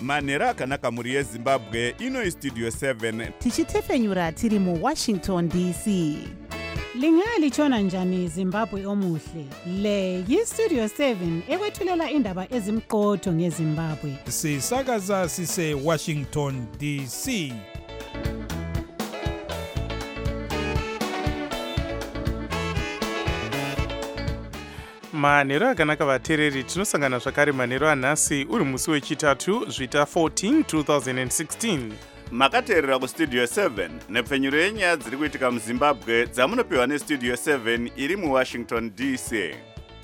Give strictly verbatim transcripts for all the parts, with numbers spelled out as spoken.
manhero akanaka mhuri yezimbabwe. Ino istudio seven tichitefenyura tiri muwashington D C. Lingalitshona njani Zimbabwe omuhle? Le yistudio seven ekwethulela indaba ezimqotho ngeZimbabwe. Sisakaza sise Washington D C. Manhero akanaka vateereri, tinosangana zvakare manhero anhasi uri musi wechitatu zvita fourteen two thousand sixteen. makateerera kustudio seven nepfenyuro yenyaya dziri kuitika muzimbabwe dzamunopiwa nestudio seven iri muwashington D C.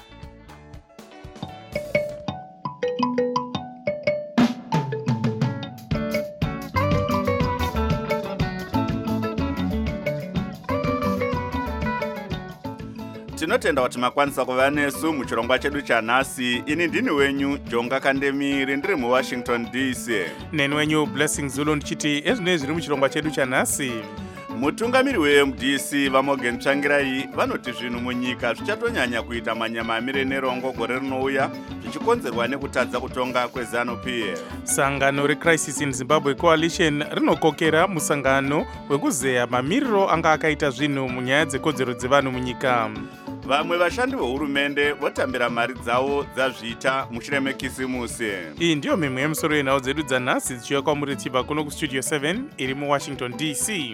tinotenda kuti makwanisa kuva nesu muchirongwa chedu chanhasi. Ini ndini wenyu Jonga Kandemiri ndiri muwashington D C. Neni wenyu Blessing Zulu ndichiti ezvinei zviri muchirongwa chedu chanhasi. Mutungamiri we-M D C vaMorgan Tsvangirai vanoti zvinhu munyika zvichatonyanya kuita manyamamire nerongo gore rinouya zvichikonzerwa nekutadza kutonga kweZANU-P F. Sangano reCrisis in Zimbabwe Coalition rinokokera musangano wekuzeya mamiriro anga akaita zvinhu munyaya dzekodzero dzevanhu munyika. Vamwe vashandi vehurumende votambira mari dzavo dzazvita mushure mekisimusi. Iyi ndiyo mimwe yemusoro yenhau dzedu dzanhasi dzichiuya kwamuri tichibva kuno kustudio seven iri muwashington D C.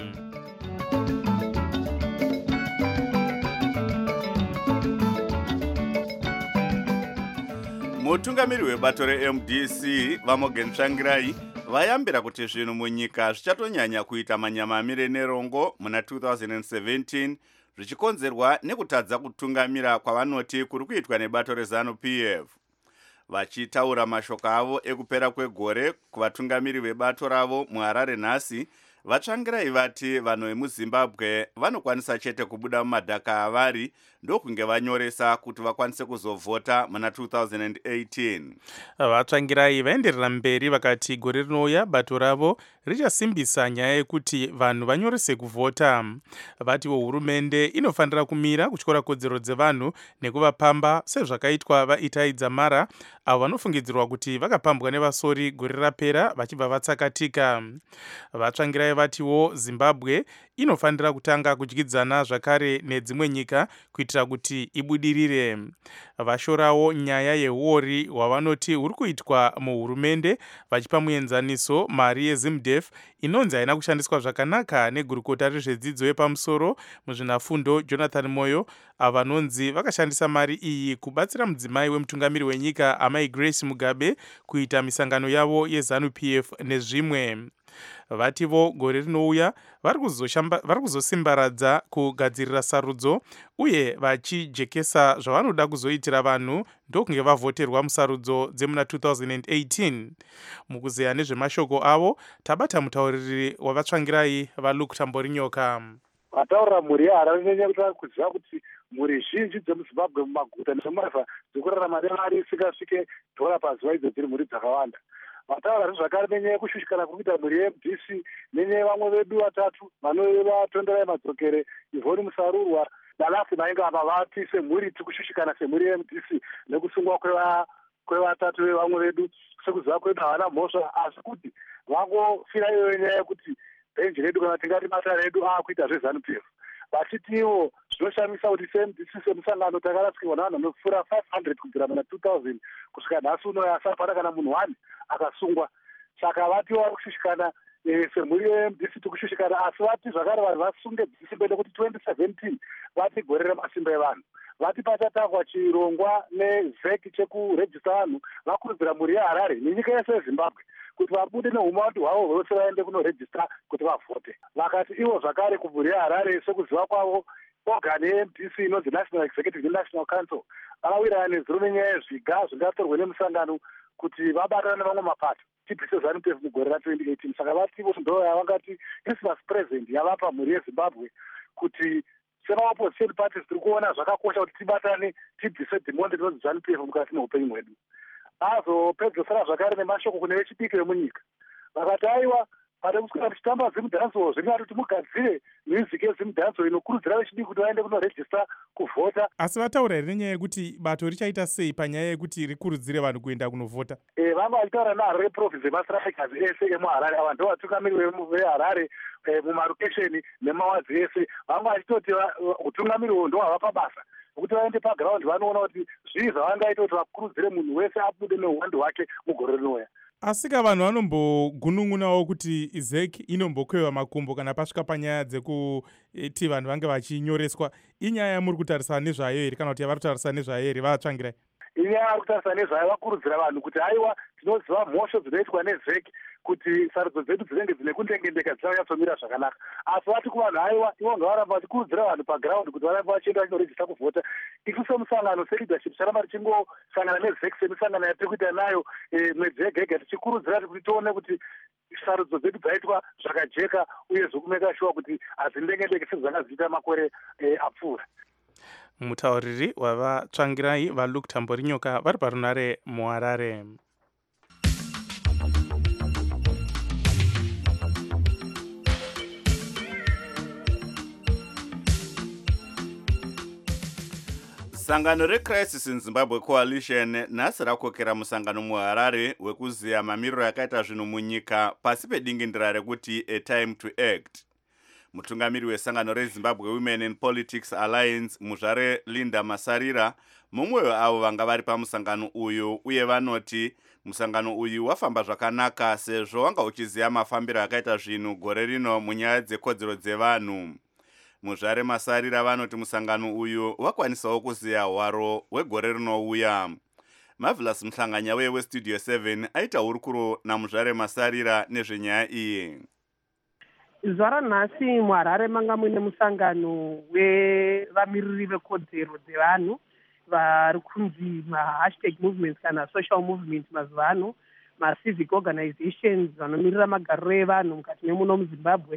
Mutungamiri webato re-M D C vaMorgan Tsvangirai vayambira kuti zvinhu munyika zvichatonyanya kuita manyamamire nerongo muna two thousand seventeen zvichikonzerwa nekutadza kutungamira kwavanoti kuri kuitwa nebato reZANU-P F. Vachitaura mashoko avo ekupera kwegore kuvatungamiri vebato ravo muHarare nhasi, Vatsvangirai vati vanhu vemuZimbabwe vanokwanisa chete kubuda mumadhaka avari ndokunge vanyoresa kuti vakwanise kuzovhota muna two thousand eighteen. Vatsvangirai vaenderera mberi vakati gore rinouya bato ravo richasimbisa nyaya yekuti vanhu vanyorese kuvhota. Vatiwo hurumende inofanira kumira kutyora kodzero dzevanhu nekuvapamba sezvakaitwa vaItai Dzamara avo vanofungidzirwa kuti vakapambwa nevasori gore rapera vachibva vatsakatika. Vatsvangirai vatiwo Zimbabwe inofanira kutanga kudyidzana zvakare nedzimwe nyika kuitira kuti ibudirire. Vashorawo nyaya yehuori hwavanoti huri kuitwa muhurumende vachipa muenzaniso mari yeZimDef inonzi haina kushandiswa zvakanaka negurukota rezvedzidzo yepamusoro muzvinafundo Jonathan Moyo, avo vanonzi vakashandisa mari iyi kubatsira mudzimai wemutungamiri wenyika amai Grace Mugabe kuita misangano yavo yeZANU-P F nezvimwe. Vativo gore rinouya vari kuzosimbaradza kugadzirira sarudzo uye vachijekesa zvavanoda kuzoitira vanhu ndokunge vavhoterwa musarudzo dzemuna two thousand eighteen. Mukuzeya nezvemashoko avo tabata mutauriri wavatsvangirai vaLuke Tamborinyoka. Vataurira mhuri yeHarare nenyaya kuziva kuti mhuri zhinji dzemuZimbabwe mumaguta nemumareva dzekurarama nemari isingasvike dhora pazuva idzo dziri mhuri dzakawanda. Vataura zvakare nenyaya yekushushikana kuri kuita mhuri ye-M D C nenyaya vamwe vedu vatatu vanova Tonderai Madzokere, Yvonne Musarurwa naLafi Maingaba vati semhuri tikushushikana semhuri ye-M D C nekusungwa kwevatatu vevamwe vedu sekuziva kwedu havana mhosva asi kuti vangofira iyoyo nyaya yekuti bhenji redu kana tingati bata redu aakuita zveZANU-P F. Vachitiwo zvinoshamisa kuti se-M D C semusangano takarasikirwa navanhu vanopfuura five hundred kubvira muna two thousand kusvika nhasi unoyo asapata kana munhu one akasungwa. Saka vatiwo vari kushushikana semhuri ye-M D C tikushushikana asi vati zvakare vanhu vasunge dzisimbe nekuti twenty seventeen vati gore remasimba evanhu. Vati pachatangwa chirongwa nevheki chekurejista vanhu vakurudzira mhuri yeHarare nenyika yese yeZimbabwe kuti vabude neumaundi hwavo vose vaende kunorejista kuti vavhote. Vakati ivo zvakare kumhuri yeHarare sekuziva kwavo ogani ye-M D C inonzi National Executive National Council vakawirirana nezuro nenyaya yezviga zvingatorwa nemusangano kuti vabatana nevamwe mapato tibvise ZANU-P F mugore ra-twenty eighteen. Saka vativo ndo yavangati Christmas present yavapa mhuri yeZimbabwe kuti sema-opposition parties tiri kuona zvakakosha kuti tibatane tibvise dhimondi rinonzi ZANU-P F mukati meupenyu hwedu. Azopedzisira zvakare nemashoko kune vechidiki vemunyika vakati aiwa ade kuswera tichitamba zimudhanso zvingati kuti mugadzire music yezimudhanso inokurudzira vechidiki kuti vaende kunorejista kuvhota. Asi vataura here nenyaya yekuti bato richaita sei panyaya yekuti rikurudzire vanhu kuenda kunovhota? E, vanga vachitaura neharare province emastrikers ese emuharare. Ava ndo vatungamiri veharare mumarokesheni nemawadzi ese. Vanga vachitoti utungamiri uhwo ndo hwava pabasa kuti vaende paground vanoona kuti zvii zvavangaita kuti vakurudzire munhu wese abude neuwandu hwake mugore rinouya. Asika vanhu vanombogunun'unawo kuti zek inombokwewa makumbo kana pasvika panyaya dzekuti vanhu vange vachinyoreswa. Inyaya muri kutarisana nezvayo here kana kuti vari kutarisana nezvayo here vatsvangirai? Inyaya vari kutarisana nezvayo, vakurudzira vanhu kuti aiwa tinoziva mhosvo dzinoitwa nezek kuti sarudzo dzedu dzinenge dzine kundengendeka dzisanyatsomirira zvakanaka. Asi vati kuvanhu aiwa ivo ngavaramba vachikurudzira vanhu paground kuti varambe vachienda vachinorejista kuvhota. Isu semusangano seleadership ticharamba tichingosangana nezek semisangano yatiri kuita nayo mwedzi yega yega tichikurudzira kuti tione kuti sarudzo dzedu dzaitwa zvakajeka uyezve kumeka shuwa kuti hazindengendeke sezvakaziita makore apfuura. Mutauriri wavatsvangirai vaLuke Tamborinyoka vari parunare muHarare. Sangano reCrisis in Zimbabwe Coalition nhasi rakokera musangano muHarare wekuziya mamiriro yakaita zvinhu munyika pasi pedingindira rekuti a time to act. Mutungamiri wesangano reZimbabwe Women in Politics Alliance Muzvare Linda Masarira mumwe weavo vanga vari pamusangano uyu, uye vanoti musangano uyu wafamba zvakanaka sezvo wanga uchiziya mafambiro akaita zvinhu gore rino munyaya dzekodzero dzevanhu. Muzvare Masarira vanoti musangano uyu wakwanisawo kuziya hwaro wegore rinouya. Marvelous Mhlanganya weStudio seven aita hurukuro naMuzvare Masarira nezvenyaya iyi. Zuva ranhasi muHarare manga muine musangano wevamiriri vekodzero dzevanhu vari kunzi mahashtag movements kana social movement mazuva ano, macivic organizations vanomirira magariro evanhu mukati memuno muZimbabwe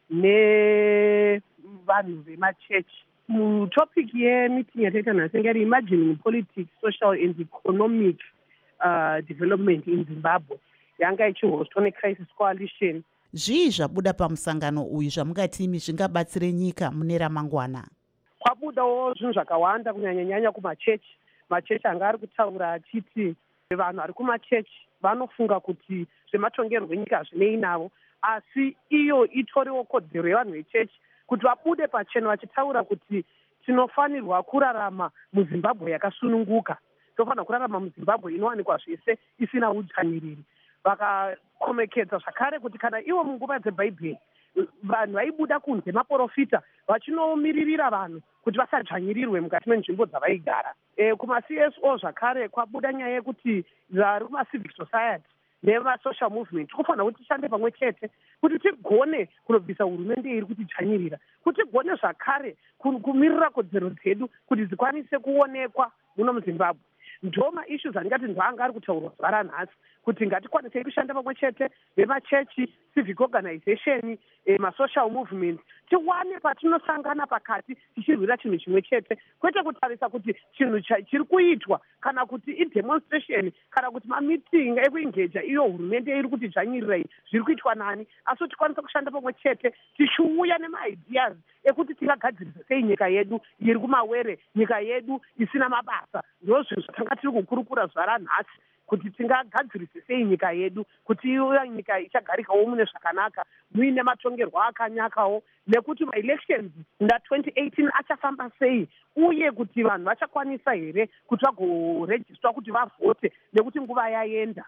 nevanhu vemachechi. Mutopic yemeeting yataita nhasi ingari imagining politics, social and economic uh, development in Zimbabwe, yanga ichihostwa neCrisis Coalition. Zvii zvabuda pamusangano uyu zvamungati imi zvingabatsire nyika mune ramangwana? Kwabudawo zvinhu zvakawanda kunyanya-nyanya kumachechi. Machechi anga ari kutaura achiti vanhu vari kumachechi vanofunga kuti zvematongerwo enyika hazvinei navo, asi iyo itoriwo kodzero yevanhu vechechi kuti vabude pachena vachitaura kuti tinofanirwa kurarama muZimbabwe yakasununguka, tinofanirwa kurarama muZimbabwe inowanikwa zvese isina udzvanyiriri. Vakakomekedza zvakare kuti kana ivo munguva dzebhaibheri vanhu vaibuda kunze maprofita vachinomiririra vanhu kuti vasadzvanyirirwe mukati menzvimbo dzavaigara. E, kuma-C S O zvakare kwabuda nyaya yekuti vari kuma-civic society nevasocial movement tinofanira kuti tishande pamwe chete kuti tigone kunobvisa hurumende iri kuti dzvanyirira, kuti tigone zvakare kumirira kodzero dzedu kuti dzikwanise kuonekwa muno muZimbabwe. Ndo maissues andingati ndanga ari kutaurwa zuva ranhasi kuti ngatikwanisei kushanda pamwe chete vemachechi, civic organization, eh, masocial movement, tiwane patinosangana pakati tichirwira chinhu chimwe chete, kwete kutarisa kuti chinhu chiri kuitwa kana kuti idemonstration kana kuti mameeting ekuengeja iyo hurumende iri kuti dzvanyirira iyi zviri kuitwa nani, asi tikwanisa kushanda pamwe chete tichiuya nemaideas ekuti tingagadzirisa sei nyika yedu iri kumawere, nyika yedu isina mabasa. Ndo zvinhu zvatanga tiri kukurukura zuva ranhasi kuti tingagadzirise sei nyika yedu kuti iyo nyika ichagarikawo mune zvakanaka muine matongerwo akanyakawo, nekuti maelections nda twenty eighteen achafamba sei uye kuti vanhu vachakwanisa here kuti vagorejistwa kuti vavhote nekuti nguva yaenda.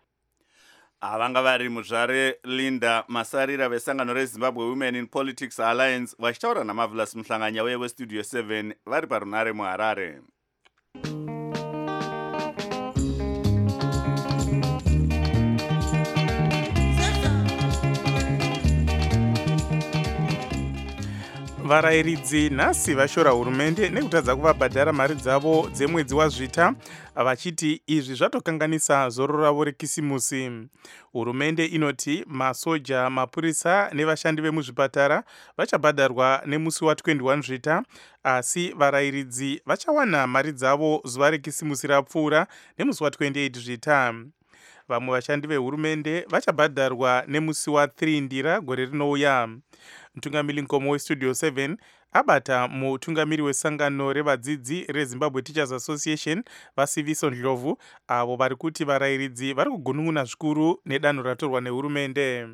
Avanga vari Muzvare Linda Masarira vesangano reZimbabwe Women in Politics Alliance vachitaura naMarvelous Mhlanganya weStudio seven vari parunare muHarare. Varayiridzi nhasi vashora hurumende nekutadza kuvabhadhara mari dzavo dzemwedzi wazvita, vachiti izvi zvatokanganisa zororo ravo rekisimusi. Hurumende inoti masoja, mapurisa nevashandi vemuzvipatara vachabhadharwa nemusi wa21 zvita, asi varayiridzi vachawana mari dzavo zuva rekisimusi rapfuura nemusi wa twenty-eight zvita. vamwe vashandi vehurumende vachabhadharwa nemusi wathiri ndira gore rinouya. Mutungamiri nkomo westudio seven abata mutungamiri wesangano revadzidzi reZimbabwe Teachers Association vaSiviso Ndlovu avo vari kuti varayiridzi vari kugunun'una zvikuru nedanho ratorwa nehurumende.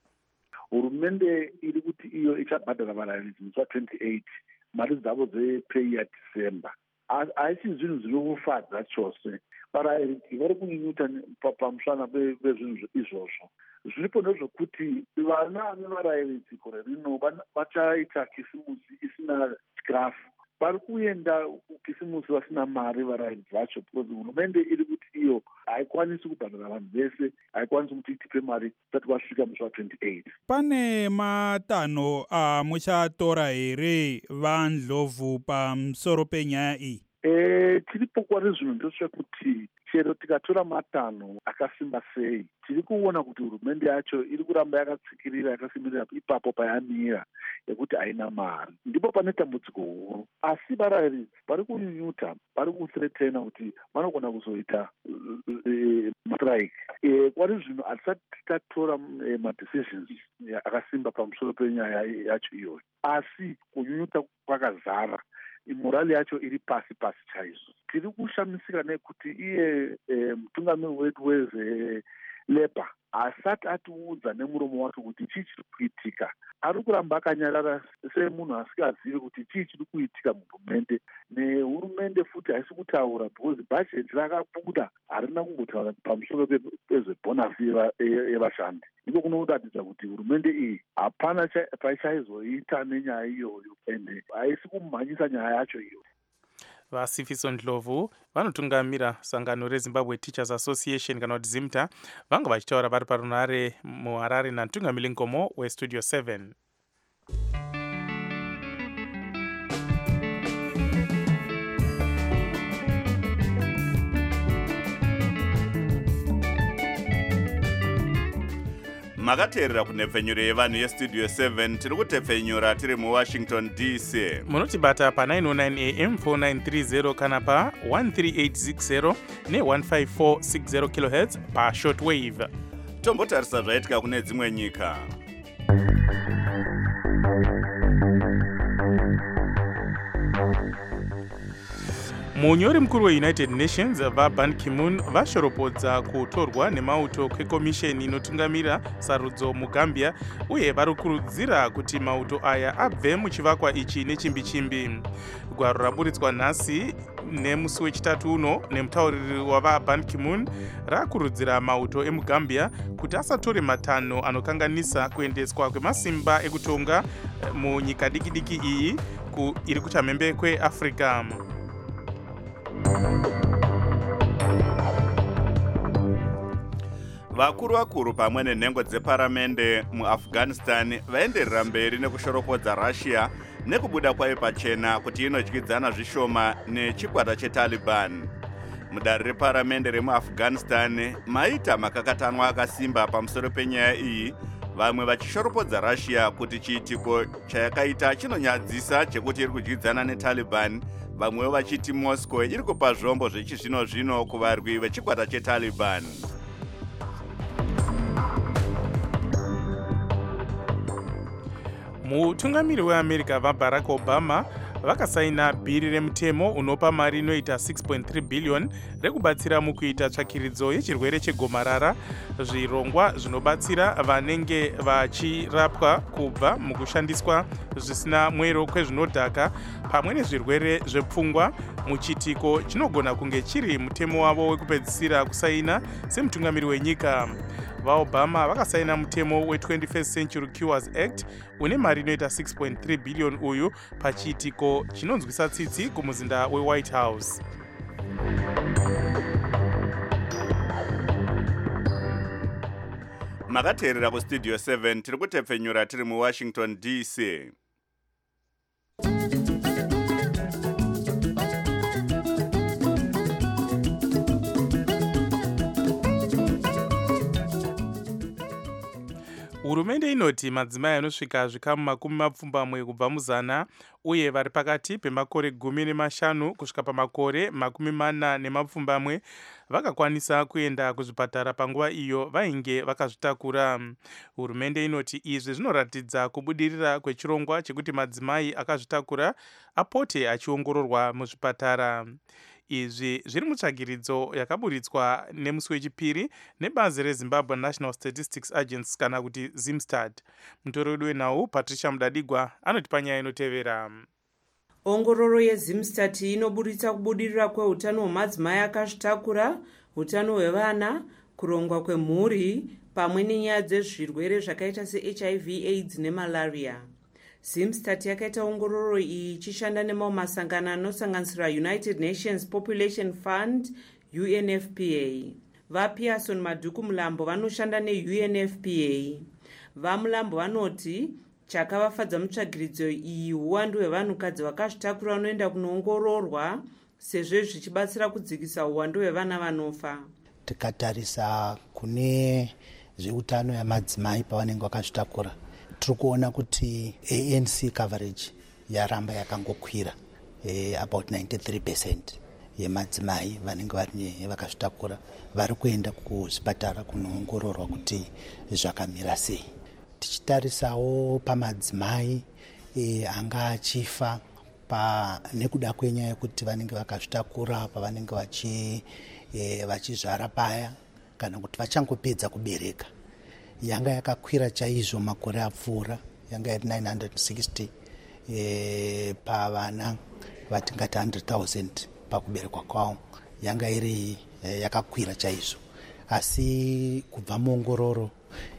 Hurumende iri kuti iyo ichabhadhara varayiridzi musi wa28 mari dzavo dzepei yaDhisemba. Haisi zvinhu zvinofadza chose. Varayiridzi vari kunyunyuta pamusana pezvinhu izvozvo. Zviripo ndezvokuti vana nevarayiridzi gore rino vachaita kisimusi isina chikafu. Vari kuenda kukisimusi vasina mari varayiridzi vacho, because hurumende iri kuti iyo haikwanisi kubhadhara vanhu vese, haikwanisi kuti itipe mari tisati vasvika musi wa28. Pane matanho amuchatora here vaNdlovu pamusoro penyaya iyi? E, tiripo kwari zvino ndezvekuti chero tikatora matanho akasimba sei, tiri kuona kuti hurumende yacho iri kuramba yakatsikirira yakasimbirira ipapo payamira yekuti haina mari. Ndipo pane dambudziko huru. Asi varayiridzi vari kunyunyuta, vari kuthretena kuti vanogona kuzoita strike. E, kwari zvino hatisati tatora madecisions akasimba pamusoro penyaya yacho iyoyo. Asi kunyunyuta kwakazara. Morali yacho iri pasi pasi chaizvo. Tiri kushamisika nekuti iye e, mutungamiri wedu wezeLabour asati atiudza nemuromo wake kuti chii chiri kuitika. Ari kuramba akanyarara semunhu asikazivi kuti chii chiri kuitika muhurumende. Nehurumende futi haisi kutaura because bhajeti rakabuda harina kungotaura pamusoro pezvebhonasi yevashandi. Ndiko kunoratidza kuti hurumende iyi hapana paichaizoita nenyaya iyoyo ende haisi kumhanyisa nyaya yacho iyo. VaSiviso Ndlovu vanotungamira sangano reZimbabwe Teachers Association kana kuti ZIMTA vanga vachitaura vari parunare muHarare namutungamiri nkomo westudio seven. makateerera kunhepfenyuro yevanhu yestudio seven tiri kutepfenyura tiri muWashington D C. Munotibata pa nine oh nine A M four nine three zero kana pa one three eight six zero ne one five four six zero kilohertz pa shortwave. Tombotarisa zvaitika kune dzimwe nyika. Munyori mukuru weUnited Nations vaBan Ki-moon vashoropodza kutorwa nemauto kwekomisheni inotungamira sarudzo muGambia uye vari kukurudzira kuti mauto aya abve muchivakwa ichi nechimbi chimbi. Gwaro raburitswa nhasi nemusi wechitatu uno nemutauriri wavaBan Ki-moon rakurudzira mauto emuGambia kuti asatore matanho anokanganisa kuendeswa kwemasimba ekutonga munyika diki diki iyi iri kuchamhembe kweAfrica. Vakuru vakuru pamwe nenhengo dzeparamende muAfghanistan vaenderera mberi nekushorokodza Russia nekubuda kwayo pachena kuti inodyidzana zvishoma nechikwata cheTaliban. Mudare reparamende remuAfghanistan maita makakatanwa akasimba pamusoro penyaya iyi, vamwe vachishoropodza Russia kuti chiitiko chayakaita chinonyadzisa chekuti iri kudyidzana neTaliban, vamwewo vachiti Moscow iri kupa zvombo zvechizvino zvino kuvarwi vechikwata cheTaliban. Mutungamiri weAmerica vaBarack Obama vakasaina bhiri remutemo unopa mari inoita six point three billion rekubatsira mukuita tsvakiridzo yechirwere chegomarara, zvirongwa zvinobatsira vanenge vachirapwa kubva mukushandiswa zvisina mwero kwezvinodhaka pamwe nezvirwere zvepfungwa, muchitiko chinogona kunge chiri mutemo wavo wekupedzisira kusaina semutungamiri wenyika. VaObama vakasaina mutemo we-twenty-first Century Cures Act une mari inoita six point three billion uyu pachiitiko chinonzwisa tsitsi kumuzinda weWhite House. Makateerera kustudio seven tiri kutepfenyura tiri muWashington D C. Hurumende inoti madzimai anosvika zvikamu makumi mapfumbamwe kubva muzana uye vari pakati pemakore gumi nemashanu kusvika pamakore makumi mana nemapfumbamwe vakakwanisa kuenda kuzvipatara panguva iyo vainge vakazvitakura. Hurumende inoti izvi zvinoratidza kubudirira kwechirongwa chekuti madzimai akazvitakura apote achiongororwa muzvipatara. Izvi zviri mutsvagiridzo yakaburitswa nemusi wechipiri nebazi reZimbabwe National Statistics Agency kana kuti Zimstat. Mutori wedu wenhau Patricia Mudadigwa anoti panyaya inotevera. Ongororo yeZimstat inoburitsa kubudirira kwehutano hwemadzimai akazvitakura, hutano hwevana, kurongwa kwemhuri pamwe nenyaya dzezvirwere zvakaita seH I V AIDS nemalaria. Zimstat yakaita ongororo iyi ichishanda nemamwe masangano anosanganisira United Nations Population Fund U N F P A. VaPearson Madhuku Mulambo vanoshanda neU N F P A. VaMulambo vanoti chakavafadza mutsvagiridzo iyi uwandu hwevanhukadzi vakazvitakura vanoenda kunoongororwa sezvo zvichibatsira kudzikisa uwandu hwevana vanofa. Tikatarisa kune zveutano yamadzimai pavanenge vakazvitakura, tiri kuona kuti A N C coverage yaramba yakangokwira, eh, about ninety-three percent yemadzimai vanenge vari vakazvitakura vari kuenda kuzvipatara kunoongororwa kuti zvakamira sei. Tichitarisawo pamadzimai eh, anga achifa pa nekuda kwenyaya yekuti vanenge vakazvitakura pavanenge vachi eh, vachizvara paya kana kuti vachangopedza kubereka, yanga yakakwira chaizvo makore apfuura, yanga iri nine hundred sixty eh, pavana vatingati one hundred thousand pakuberekwa kwavo, yanga iri eh, yakakwira chaizvo. Asi kubva muongororo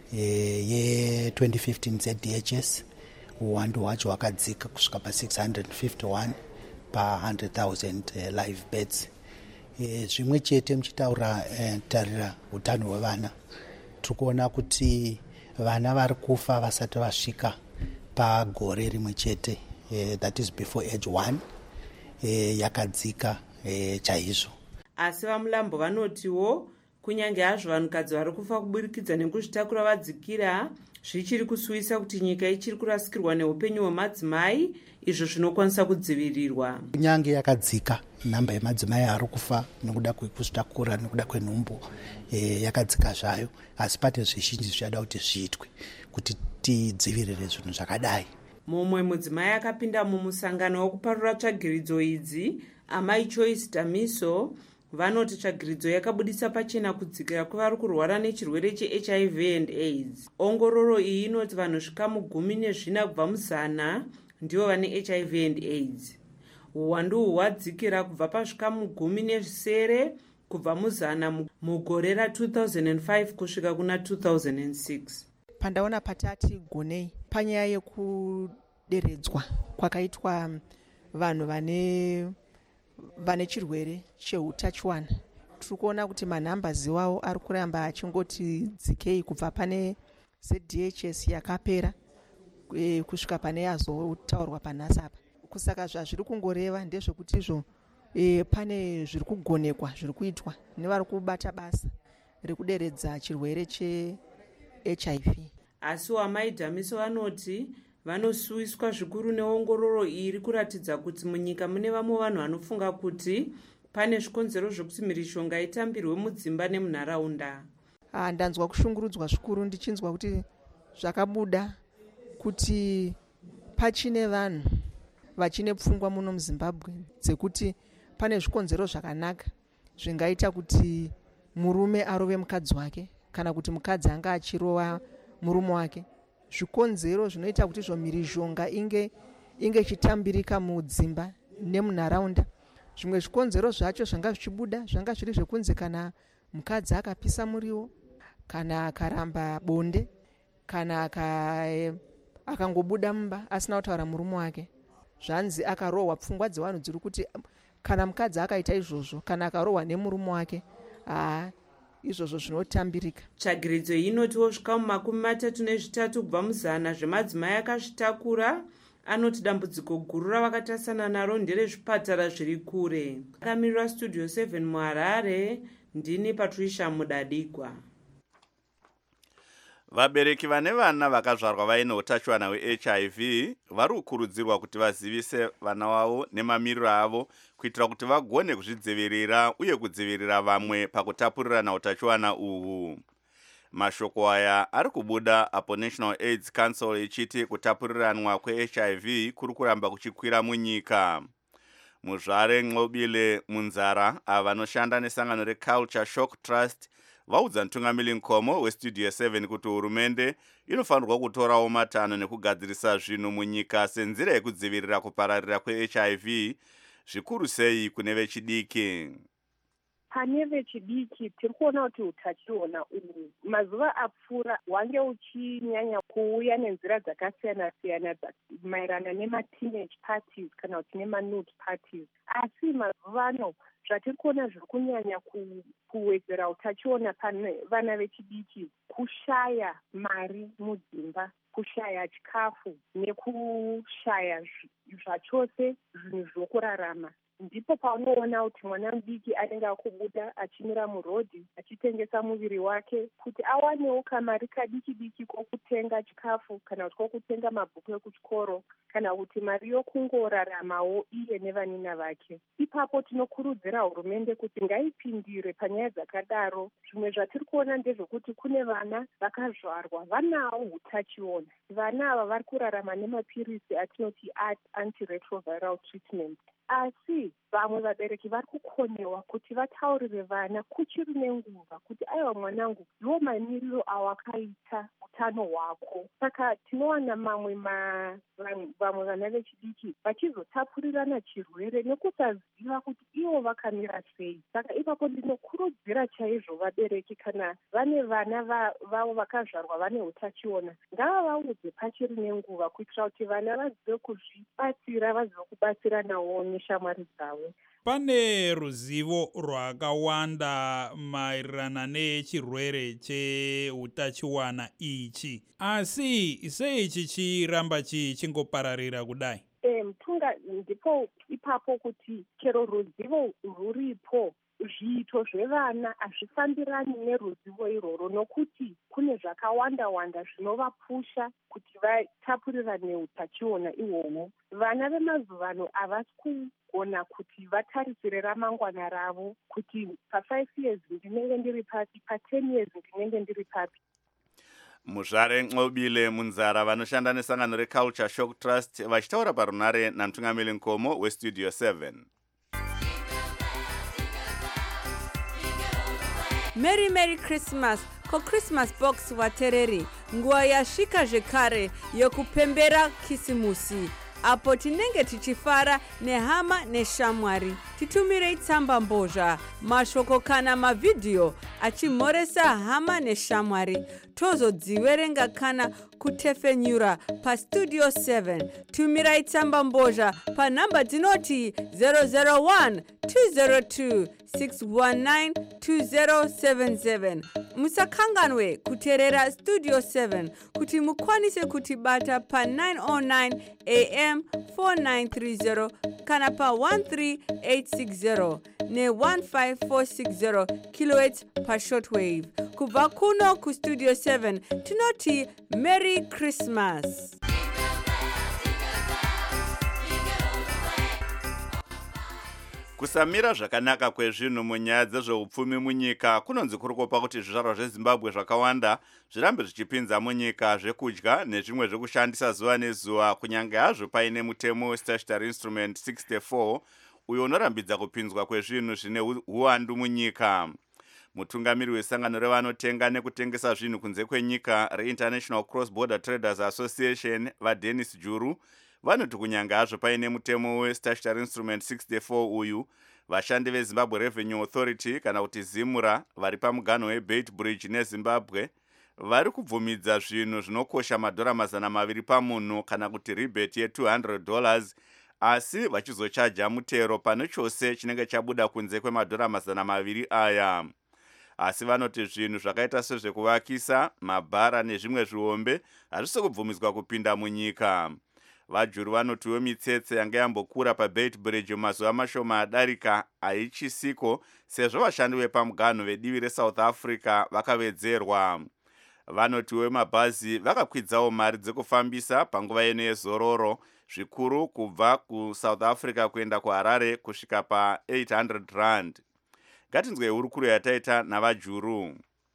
eh, ye twenty fifteen Z D H S uwandu hwacho hwakadzika kusvika pa six hundred fifty-one pa one hundred thousand eh, live births. Eh, zvimwe chete muchitaura eh, tarira utano hwevana, tikuona kuti vana vari kufa vasati vasvika pagore rimwe chete, eh, that is before age one, eh, yakadzika eh, chaizvo. Asi vaMulambo vanotiwo kunyange hazvo vanhukadzi vari kufa kuburikidza nekuzvitakura vadzikira, zvichiri kusuwisa kuti nyika ichiri kurasikirwa neupenyu hwemadzimai, izvo zvinokwanisa kudzivirirwa. Kunyange yakadzika namba yemadzimai ari kufa nekuda kwekuzvitakura nekuda kwenhumbu eh, yakadzika zvayo, asi pate zvizhinji zvichada kuti zviitwe kuti tidzivirire zvinhu zvakadai. Mumwe mudzimai akapinda mumusangano wekuparura tsvagiridzo idzi, Amai Choice Damiso, vanoti tsvagiridzo yakabudisa pachena kudzikira kwevari kurwara nechirwere cheH I V and AIDS. Ongororo iyi inoti vanhu zvikamu gumi nezvina kubva muzana ndivo vane H I V and AIDS. Uwandu hwadzikira kubva pazvikamu gumi nezvisere kubva muzana mugore ra two thousand five kusvika kuna two thousand six. Pandaona patati gonei panyaya yekuderedzwa kwakaitwa vanhu vane vane chirwere cheutachiwana, tiri kuona kuti manhambazi wavo ari kuramba achingoti dzikei kubva pane Z D H S yakapera e, kusvika pane yazotaurwa panhasi apa. Kusaka zvazviri kungoreva ndezvekuti izvo e, pane zviri kugonekwa zviri kuitwa nevari kubata basa rekuderedza chirwere cheH I V. Asi Amai Damiso vanoti vanosuwiswa zvikuru neongororo iri kuratidza kuti munyika mune vamwe vanhu vanofunga kuti pane zvikonzero zvokuti mhirishonga itambirwe mudzimba nemunharaunda. Ah, ndanzwa kushungurudzwa zvikuru ndichinzwa kuti zvakabuda kuti pachine vanhu vachine pfungwa muno muZimbabwe dzekuti pane zvikonzero zvakanaka zvingaita kuti murume arove mukadzi wake kana kuti mukadzi anga achirova murume wake. Zvikonzero zvinoita kuti izvo mhirizhonga inge inge chitambirika mudzimba nemunharaunda. Zvimwe zvikonzero zvacho zvanga zvichibuda zvanga zviri zvekunzi kana mukadzi akapisa muriwo, kana akaramba bonde, kana akangobuda mumba asina kutaura murume wake, zvanzi akarohwa. Pfungwa dzevanhu dziri kuti kana mukadzi akaita izvozvo, kana akarohwa nemurume wake, haa izvozvo zvinotambirika. Tsvagiridzo inotiwo zvikamu makumi matatu nezvitatu kubva muzana zvemadzimai akazvitakura anoti dambudziko guru ravakatasana naro nderezvipatara zviri kure. Akamirira Studio seven muHarare, ndini Patricia Mudadigwa. Vabereki vane vana vakazvarwa vaine utachiwana hwe-H I V vari kukurudzirwa kuti vazivise vana vavo nemamiriro avo kuitira kuti vagone kuzvidzivirira uye kudzivirira vamwe pakutapurirana utachiwana uhu. Mashoko aya ari kubuda apo National AIDS Council ichiti kutapuriranwa kwe-H I V kuri kuramba kuchikwira munyika. Muzvare Nxobile Munzara ava vanoshanda nesangano reCulture Shock Trust vaudza mutungamiri Nkomo weStudio seven kuti hurumende inofanirwa kutorawo matanho nekugadzirisa zvinhu munyika senzira yekudzivirira kupararira kwe-H I V zvikuru sei kune vechidiki. Pane vechidiki tiri kuona kuti utachiona uhu mazuva apfuura hwange uchinyanya kuuya nenzira dzakasiyana siyana maerana nema-teenage parties kana kuti nema-nude parties, asi mazuva ano zvatiri kuona zviri kunyanya kuwedzera utachiona pane vana vechidiki kushaya mari mudzimba, kushaya chikafu nekushaya zvachose zvinhu zvokurarama. Ndipo paunoona kuti mwana mudiki anenge akubuda achimira murodhi achitengesa muviri wake kuti awanewo kamari kadiki diki kokutenga chikafu kana kuti kokutenga mabhuku ekuchikoro kana kuti mari yokungoraramawo iye nevanina vake. Ipapo tinokurudzira hurumende kuti ngaipindire panyaya dzakadaro. Zvimwe zvatiri kuona ndezvokuti kune vana vakazvarwa vanawo utachiona. Vana ava vari kurarama nemapirisi atinoti antiretroviral treatment. Asi vamwe vabereki vari kukonewa kuti vataurire vana kuchiri nenguva kuti aiwa mwanangu, ndiwo mamiriro awakaita utano hwako. Saka tinowana mamwe ma vamwe vana vechidiki vachizotapurirana chirwere nekusaziva kuti ivo vakamira sei. Saka ipapo ndinokurudzira chaizvo vabereki kana vane vana vavo vakazvarwa vane utachiona ngavavaudze pachiri nenguva kuitira kuti vana vazive kuzvibatsira, vazive kubatsiranawo neshamwari dzavo. Pane ruzivo rwakawanda maererano nechirwere cheutachiwana ichi, asi sei chichiramba chichingopararira kudai? E, mtunga ndipo ipapo kuti chero ruzivo ruripo zviito zvevana hazvifambirani neruzivo iroro, nokuti kune zvakawanda wanda zvinovapusha kuti vatapurirane utachiona ihwohwo. Vana vemazuvano havasi kugona kuti vatarisire ramangwana ravo kuti pa-five years ndinenge ndiri papi, pa-ten years ndinenge ndiri papi. Muzvare Nxobile Munzara vanoshanda nesangano reCulture Shock Trust vachitaura parunare namutungamiri Nkomo weStudio seven. Merry Merry Christmas ko Christmas box watereri nguva yasvika zvekare yokupembera kisimusi apo tinenge tichifara nehama neshamwari. Titumirei tsamba mbozha, mashoko kana mavhidhiyo achimhoresa hama neshamwari. Tozodziverenga kana kutefenyura paStudio seven. Tumirai tsamba mbozha panhamba dzinoti zero zero one two zero two six one nine two zero seven seven. Musakanganwe kuteerera Studio seven kuti mukwanise kutibata pa nine oh nine A M four nine three zero kana pa one three eight six zero ne one five four six zero kilohertz pa shortwave. Kubva kuno ku Studio seven tinoti Merry Christmas. Kusamira zvakanaka kwezvinhu munyaya dzezveupfumi munyika kunonzi kuri kupa kuti zvizvarwa zveZimbabwe zvakawanda zvirambe zvichipinza munyika zvekudya nezvimwe zvekushandisa zuva nezuva, kunyange hazvo paine mutemo weStatutory Instrument sixty-four uyo unorambidza kupinzwa kwezvinhu zvine uwandu munyika. Mutungamiri wesangano revanotenga nekutengesa zvinhu kunze kwenyika reInternational Cross Border Traders Association vaDennis Juru vanoti kunyange hazvo paine mutemo weStatutory Instrument sixty-four uyu, vashandi veZimbabwe Revenue Authority kana kuti ZIMRA vari pamuganho weBeitbridge neZimbabwe vari kubvumidza zvinhu zvinokosha madhora mazana maviri pamunhu kana kuti rebate ye two hundred dollars, asi vachizochaja mutero pane chose chinenge chabuda kunze kwemadhora mazana maviri aya. Asi vanoti zvinhu zvakaita sezvekuvakisa, mabhara nezvimwe zvihombe hazvisi kubvumidzwa kupinda munyika. Vajuru vanotiwo mitsetse yange yambokura paBeitbridge mazuva mashoma adarika haichisiko sezvo vashandi vepamuganho vedivi reSouth Africa vakawedzerwa. vanoti vemabhazi vakakwidzawo mari dzekufambisa panguva ino yezororo, zvikuru kubva kuSouth Africa kuenda kuHarare kusvika pa eight hundred rand. Ngatinzwe hurukuro yataita navajuru.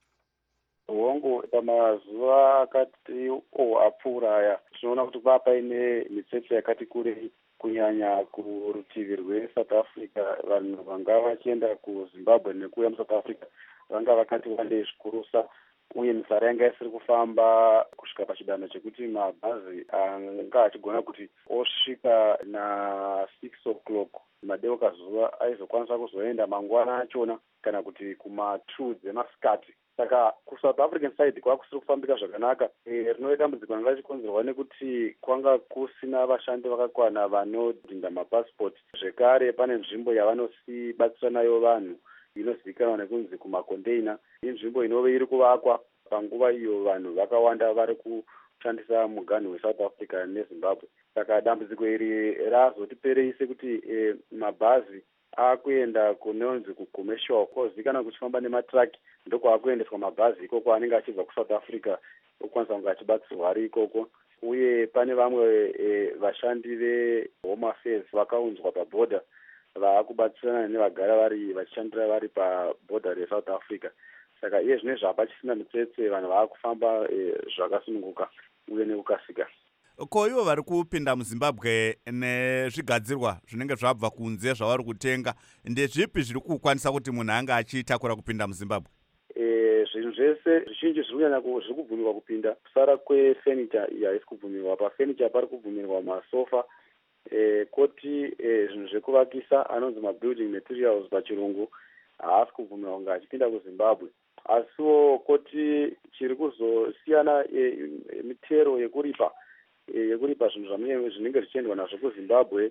Hongu pamazuva akati o apfuura aya tinoona kuti kwava paine mitsetse yakati kurei kunyanya kurutivi rweSouth Africa. Vanhu vanga vachienda kuZimbabwe nekuuya muSouth Africa vanga vakati wandei zvikurusa, uye misara yanga isiri kufamba kusvika pachidanho chekuti mabhazi anga achigona kuti osvika na six o'clock madeuka zuva aizokwanisa kuzoenda mangwana achona kana kuti kuma two dzemasikati. Saka kuSouth African side kwava kusiri kufambika zvakanaka. E, rinove dambudziko ranga richikonzerwa nekuti kwanga kusina vashandi vakakwana vanodhinda mapasipoti. Zvekare pane nzvimbo yavanosibatsira nayo vanhu inozivikanwa nekunzi kumakondeina. Inzvimbo inove iri kuvakwa panguva iyo vanhu vakawanda vari kushandisa muganhu weSouth Africa neZimbabwe. Saka dambudziko iri razotiperei sekuti e, mabhazi akuenda kunonzi kucommercial kozikana kuchifamba nematraki ndoko akuendeswa mabhazi ikoko anenge achibva kuSouth Africa okwanisa kunge achibatsirwa ari ikoko. Uye pane vamwe e, vashandi veHome Affairs vakaunzwa pabhodha vaakubatsirana nevagara vari vachishandira vari pabhodha reSouth Africa. Saka iye zvine zvapa chisina mitsetse, vanhu vaakufamba e, zvakasununguka uye nekukasika. Ko ivo vari kupinda muZimbabwe nezvigadzirwa zvinenge zvabva kunze zvavari kutenga, ndezvipi zviri kukwanisa kuti munhu anga achitakura kupinda muZimbabwe? E, zvinhu zvese zvizhinji zviri kunyanya zviri kubvumirwa kupinda, kusara kwefurniture iya haisi kubvumirwa. Pafurniture pari kubvumirwa masofa, e, koti e, zvinhu zvekuvakisa anonzi mabuilding materials pachirungu haasi kubvumirwa kunge achipinda kuZimbabwe. Asiwo koti chiri kuzosiyana e, e, mitero yekuripa yekuripa zvinhu zvinenge zvichiendwa nazvo kuZimbabwe.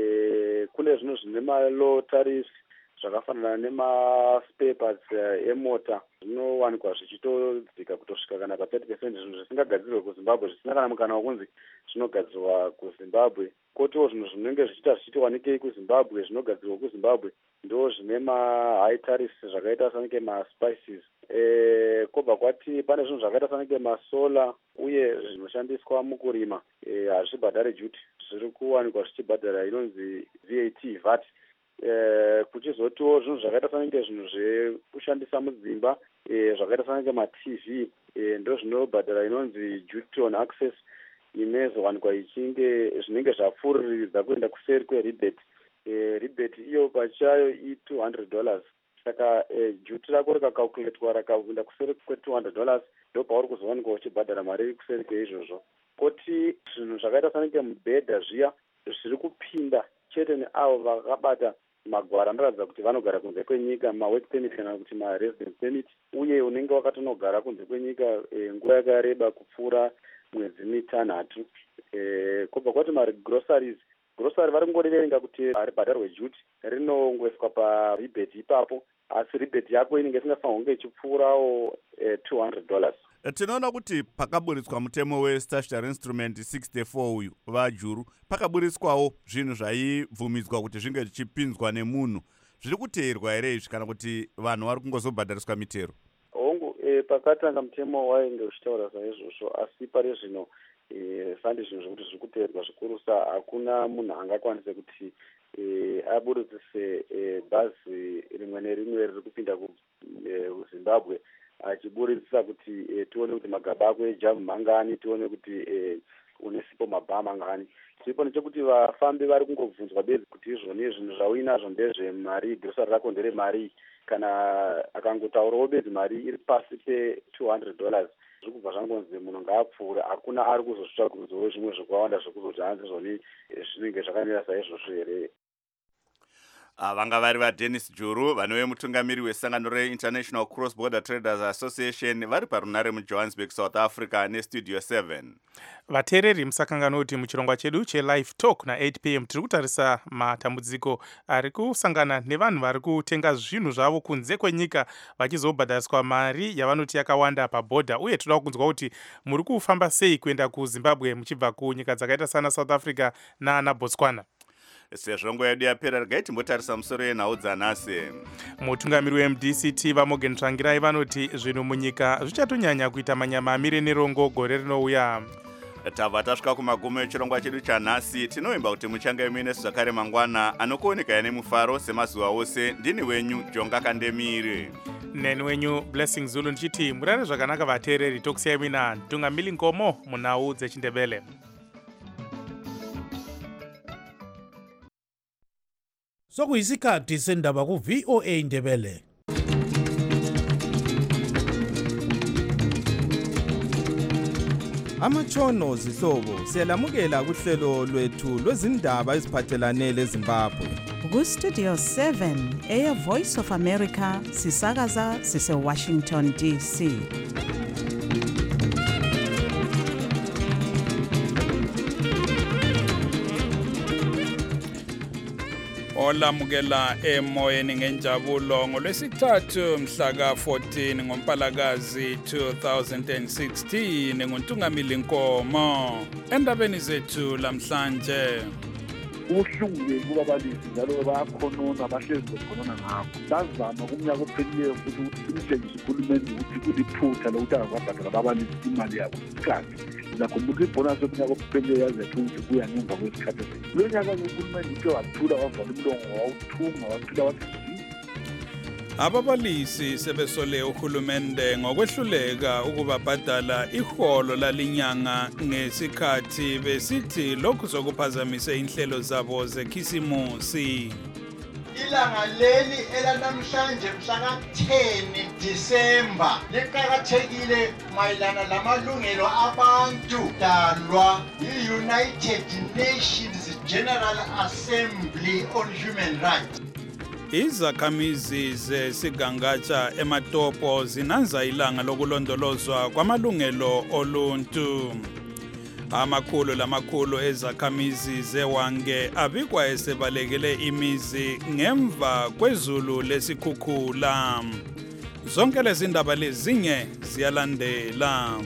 E, kune zvinhu zvine malo tariffs zvakafanana nemaspare parts emota zvinowanikwa zvichitodzika kutosvika kana pa thirty percent. Zvinhu zvisingagadzirwe kuZimbabwe zvisina kana mukana wekunzi zvinogadzirwa kuZimbabwe. Kotiwo zvinhu zvinenge zvichiita zvichitiwanikei kuZimbabwe zvinogadzirwa kuZimbabwe ndo zvine mahigh tariffs zvakaita sanike maspices. E, kobva kwati pane zvinhu zvakaita sanike masola uye zvinoshandiswa mukurima e, hazvibhadhare duty, zviri kuwanikwa zvichibhadhara inonzi V A T, V A T. E, kuchizotiwo zvinhu zvakaita sanike zvinhu zvekushandisa mudzimba e, zvakaita sanike ma-T V e, ndo zvinobhadhara inonzi duty on access inozowanikwa ichinge zvinenge zvapfuuridza kuenda kuseri kwerebate. E, rebate iyo pachayo i two hundred dollars. Saka e, duty rako rikacalculatwa rakaenda kuseri kwe-two hundred dollars ndo pauri kuzowanikwa uchibhadhara mari iri kuseri kweizvozvo. Koti zvinhu zvakaita sanike mubhedha zviya zviri kupinda chete neavo vakabata magwara anoratidza kuti vanogara kunze kwenyika, ma-work permit kana kuti ma-residence permit, uye unenge wakatonogara kunze kwenyika e, nguva yakareba kupfuura mwedzi mitanhatu. E, kobva kwati mari-groceries, grocery vari kungoriverenga kuti haribhadharwe duty, rinongoiswa parebate ipapo, asi rebate yako inenge isingafanirwi kunge ichipfuurawo e, two hundred dollars. Tinoona kuti pakaburitswa mutemo weStatutory Instrument sixty-four uyu vajuru, pakaburitswawo zvinhu zvaibvumidzwa kuti zvinge zvichipinzwa nemunhu. Zviri kuteerwa here izvi kana kuti vanhu vari kungozobhadhariswa mitero? Hongu e, pakatanga mutemo wainge uchitaura saizvozvo, asi pari zvino e, sandi zvinhu zvekuti zviri kuteerwa zvikurusa. Hakuna munhu angakwanise kuti e, aburitsise e, bhazi rimwe nerimwe riri kupinda kuZimbabwe e, achiburitsisa kuti e, tione kuti magaba ako ejamu mangani, tione kuti e, une sipo mabhaa mangani. Chiripo nechekuti vafambi vari kungobvunzwa bedzi kuti izvoni zvinhu zvauinazvo ndezvemari, grocery rako nderemari, kana akangotaurawo bedzi mari iri pasi pe two hundred dollars zviri kubva zvangonzi munhu ngaapfuure. Hakuna ari kuzozvitsvaguridzawo zvimwe zvakawanda zvekuzoti hanzi izvoni zvinenge zvakamira saizvozvo here. Vanga vari vaDennis Juru, vanove mutungamiri wesangano reInternational Cross Border Traders Association, vari parunare muJohannesburg, South Africa neStudio seven. Vateereri musakangana kuti muchirongwa chedu chelive talk na eight p m tiri kutarisa matambudziko ari kusangana nevanhu vari kutenga zvinhu zvavo kunze kwenyika vachizobhadhariswa mari yavanoti yakawanda pabhodha, uye toda kunzwa kuti muri kufamba sei kuenda kuZimbabwe muchibva kunyika dzakaita sana South Africa nana Botswana. sezvo nguva yedu yapera regai timbotarisa musoro yenhau dzanhasi. Mutungamiri we M D C T vaMorgan Tsvangirai vanoti zvinhu munyika zvichatonyanya kuita manyama amire nerongo gore rinouya. Tabva tasvika kumagumo echirongwa chedu chanhasi. Tinovimba kuti muchange muinesu zvakare mangwana anokuoneka nemufaro semazuva ose. Ndini wenyu Jonga Kandemiri. Neni wenyu Blessing Zulu ndichiti murare zvakanaka vateereri. Tokusiyai mina Tungamiri Ngomo munhau dzechindebele. Sokuyisikhathi sendaba ku V O A Ndebele. Amatshono zihlobo siyalamukela kuhlelo lwethu lwezindaba eziphathelane leZimbabwe. Ku Studio seven eya Voice of America sisakaza sise Washington D C. Olamukela emoyeni ngenjabulo ngolwesithathu mhla ka fourteen ngoMpalakazi two thousand sixteen nguNtungamili Nkomo. Endabeni zethu lamhlanje ubuhlungu kuba abalisi njalo bayakhonona abahlezi bekhonona ngakho. Bazama kumnyaka ophelileyo futhi ukuthi simtshengise uhulumende ukuthi kuliphutha lokuthi akabhadala ababalisi imali yabo isikhathi. Zakhumbula ibhonasi yomnyaka ophelileyo yazethu ukuthi kuya ngemva kwesikhathi. Lo nyaka uhulumende uthe wathula wavala umlomo wawuthunga wathula wathi ababalisi sebesole uhulumende ngokwehluleka ukubabhadala iholo lalinyanga ngesikhathi besithi lokhu sokuphazamise inhlelo zabo zekhisimusi. Ilanga leli elanamhlanje mhla ka ten Disemba liqhakathekile mayelana lamalungelo abantu dalwa yi-United Nations General Assembly on Human Rights. Izakhamizi zesigangatsha eMatopo zinanza ilanga lokulondolozwa kwamalungelo oluntu. Amakhulu lamakhulu ezakhamizi zewange abikwa esebalekele imizi ngemva kwezulu lesikhukhula. Zonke lezi ndaba lezinye ziyalandela.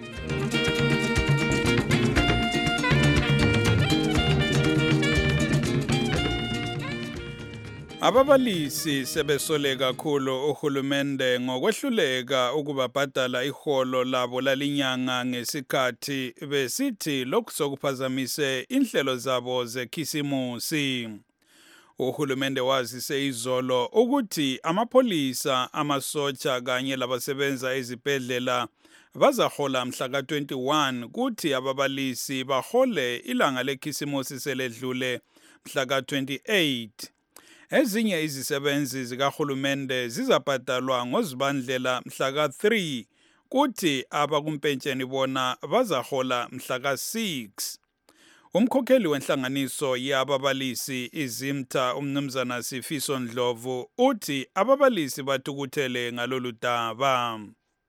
Ababalisi sebesole kakhulu uhulumende ngokwehluleka ukubabhadala iholo labo lalinyanga ngesikhathi besithi lokhu sokuphazamise inhlelo zabo zekhisimusi. Uhulumende wazise izolo ukuthi amapholisa, amasotsha kanye labasebenza ezibhedlela bazahola mhla ka twenty-one kuthi ababalisi bahole ilanga lekhisimusi seledlule mhla ka twenty-eight. Ezinye izisebenzi zikahulumende zizabhadalwa ngozibandlela mhla ka three kuthi abakumpentsheni bona bazahola mhla ka six. Umkhokheli wenhlanganiso yababalisi izimtha umnumzana Sifiso Ndlovu uthi ababalisi bathukuthele ngalolu daba.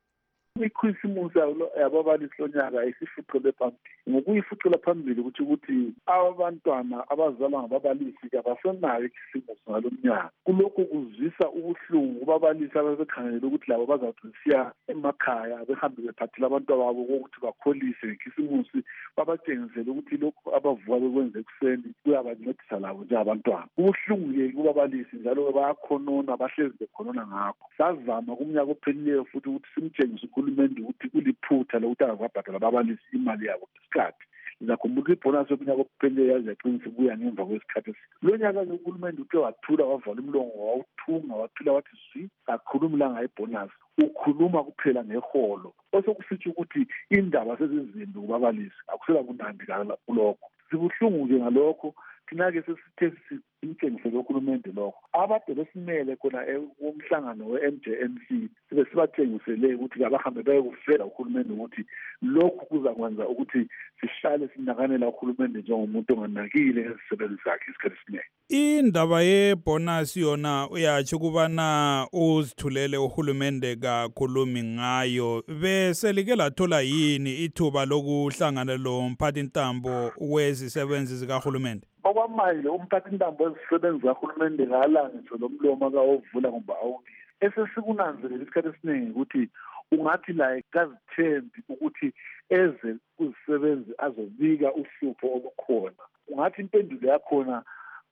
Ikhisimusi yababalisi lonyaka isifuqele phambili ngokuyifuqela phambili ukuthi ukuthi abantwana abazalwa ngababalisi abasenayo ikhisimusi ngalomnyaka. Kulokhu kuzwisa ubuhlungu kubabalisi ababekhangelele ukuthi labo bazawuthisiya emakhaya behambe bephathela abantu babo ukuthi bakholise ngekhisimusi babatshengisele ukuthi lokhu abavuka bekwenza ekuseni kuyabancedisa labo njengabantwana. Ubuhlungu-ke kubabalisi njalo bayakhonona bahlezi bekhonona ngakho. Sazama kumnyaka ophelileyo futhi ukuthi simtshengise uhulumende ukuthi kuliphutha lokuthi akabhadala ababalisi imali yabo ngesikhathi. Zakhumbula ibhonasi yomnyaka ophelileyo yazeqinisa kuya ngemva kwesikhathi. Lo nyaka uhulumende uthe wathula wavala umlomo wawuthunga wathula wathi zwi akhulumi la ngayibhonasi. Ukhuluma kuphela ngeholo. Osokusitsho ukuthi indaba sezizimbi kubabalisi akusela kunandi kulokho. Sibuhlungu-ke ngalokho. Thina-ke sesithe simtshengisele uhulumende lokho. Abade besimele khona umhlangano we-M J M C sibe sibatshengisele ukuthi abahambe bayekufela uhulumende ukuthi lokhu kuzakwenza ukuthi sihlale sinakanela uhulumende njengomuntu onganakile ngezisebenzi zakhe isikhathi esiningi. Indaba yebonus yona uyatsho kubana uzithulele uhulumende kakhulumi ngayo. Bese like lathola yini ithuba lokuhlangana lo mphathintambo wezisebenzi zikahulumende? Okwamanje umphathintambo wezisebenzi zikahulumende ngala ngitsho lo mlomo akawuvula ngoba awubili. Esesikunanzelela isikhathi esiningi ukuthi ungathi la kazithembi ukuthi eze kuzisebenzi azobika uhlupho olukhona. Ungathi impendulo yakhona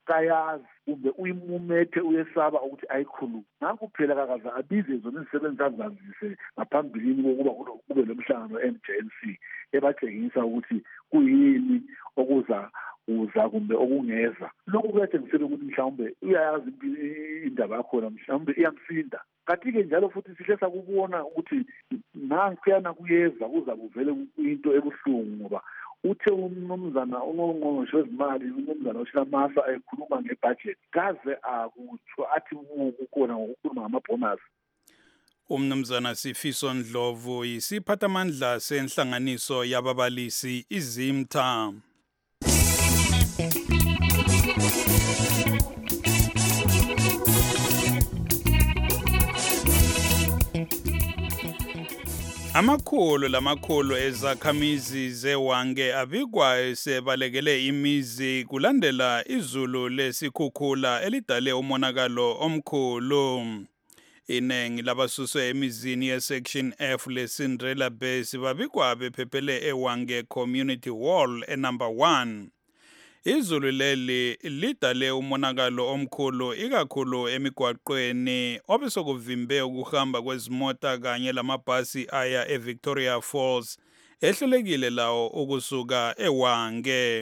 kayazi kumbe uyimumethe uyesaba ukuthi ayikhulume. Ngakho phela kakaza abize zona izisebenzi azazise ngaphambilini kokuba kube lomhlangano e-N J N C ebatshengisa ukuthi kuyini okuza uza kumbe okungeza. Lokhu kuyatshengisela ukuthi mhlawumbe uyayazi indaba yakhona, mhlawumbe iyamsinda. Kanti-ke njalo futhi sihle sakubona ukuthi nankuyana kuyeza kuza kuvele into ebuhlungu ngoba uthe umnumzana ungqongqoshe wezimali umnumzana uShamasa ekhuluma ngebudget kaze akutsho athi kukhona ngokukhuluma ngama-bonus. Umnumzana Sifiso Ndlovu yisiphathamandla senhlanganiso yababalisi iZimta. Amakhulu lamakhulu ezakhamizi zewange abikwa sebalekele imizi kulandela izulu lesikhukhula elidale umonakalo omkhulu. Inengi labasuswe emizini yesection F leSindrela Base babikwa bephephele ewange Community Hall enumber one. Izulu leli lidale umonakalo omkhulu ikakhulu emigwaqweni obesokuvimbe ukuhamba kwezimota kanye lamabhasi aya eVictoria Falls ehlulekile lawo ukusuka ewange.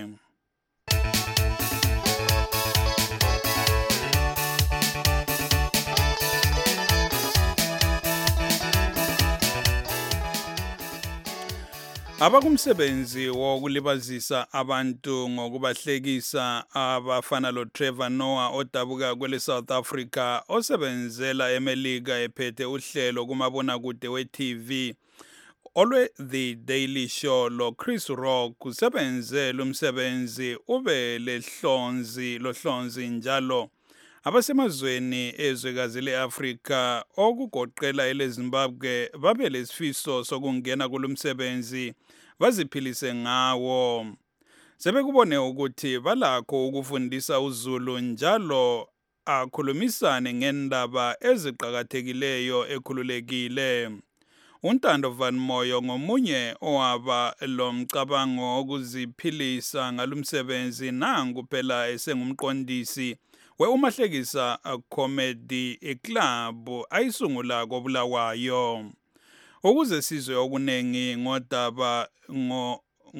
Abakumsebenzi wokulibazisa abantu ngokubahlekisa abafana lo Trevor Noah odabuka kwele South Africa osebenzela eMelika ephethe uhlelo kumabonakude we-T V olwe The Daily Show lo Chris Rock kusebenze lumsebenzi ube lehlonzi lohlonzi njalo abasemazweni ezwekazi leAfrika okugoqela eleZimbabwe babe lesifiso sokungena kulumsebenzi baziphilise ngawo. Sebekubone ukuthi balakho ukufundisa uZulu njalo akhulumisane ngendaba eziqhakathekileyo ekhululekile. uNtando Van Moyo ngomunye owaba lomcabango okuziphilisa ngalumsebenzi nangu phela esengumqondisi we umahlekisa comedy club ayisungula koBulawayo. Ukuze sizwe okunengi ngodaba ngo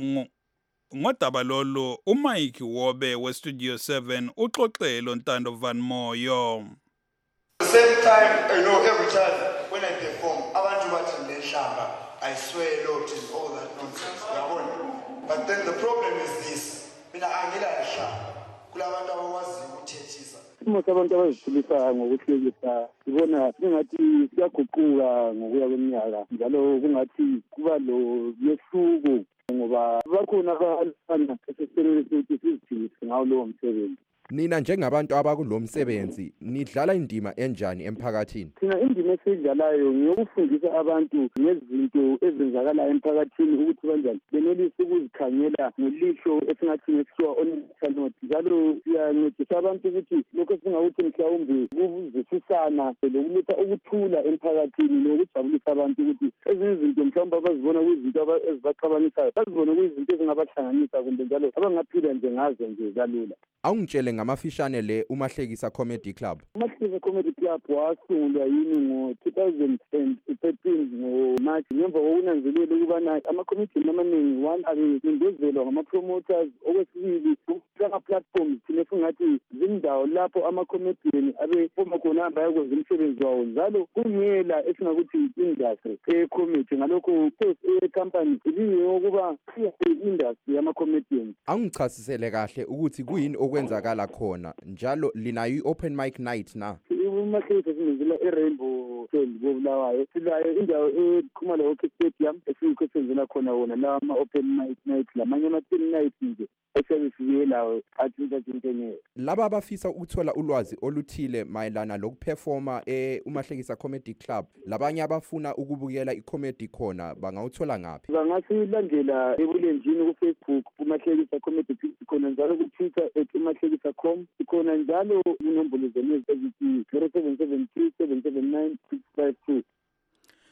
ngodaba lolu uMike Wobe we Studio seven uxoxelo Ntando Van Moyo. At the same time, I know every time when I perform abantu bathi ngehlamba I swear Lord is all that nonsense yabona. But then the problem is this, mina angila hlamba kulabantu abawazi ukuthethisa. Uma abantu abaziphilisa ngokuhlekisa sibona singathi siyaguquka ngokuya kweminyaka njalo kungathi kuba lo yehluko ngoba bakhona abafana esesele sithi siziphilise ngawo lowo msebenzi. Nina njengabantu abakulomsebenzi nidlala indima enjani emphakathini? Thina indima esiyidlalayo ngiyokufundisa abantu ngezinto ezenzakala emphakathini ukuthi kanjani benelise ukuzikhangela ngelihlo esingathi nesiwa onenhlanot. Njalo siyancedisa abantu ukuthi lokho esingakuthi mhlawumbe kuzwisisana lokuletha ukuthula emphakathini nokujabulisa abantu ukuthi ezinye izinto mhlawumbe abazibona kuyizinto ezibaxabanisayo bazibone kuyizinto ezingabahlanganisa kumbe njalo abangaphila nje ngazo nje kalula. Awungitshele ngamafishane le umahlekisa comedy club. Umahlekisa comedy club wasungulwa yini ngo two thousand thirteen ngo March ngemva kokunanzelela ukubana ama-comedy amaningi one abecindezelwa ngama-promoters okwesibili ama platforms thina singathi zindawo lapho ama-comedian abefoma khona hamba yakwenza umsebenzi wawo njalo kungela esingakuthi industry e-comedy ngalokho e-company iliyo ukuba i-industry yama-comedians. Angichasisele kahle ukuthi kuyini okwenzakala khona njalo linayo i-open mic night na? Umahlekisa sinenzela e-Rainbow Hotel koBulawayo silayo indawo ekhumala Hockey Stadium esikhosenzela khona wona la ama-open mic night lamanye ama-ten night nje esebesiye lawo athinta thintenye. Laba abafisa ukuthola ulwazi oluthile mayelana lokuperforma e-umahlekisa comedy club labanye abafuna ukubukela i-comedy khona bangawuthola ngaphi? Bangasilandela ebulenjini ku-Facebook umahlekisa comedy club khona njalo ku-Twitter at umahlekisa dot com khona njalo inombolo zenu ezithi zero seven seven three seven seven nine six five two.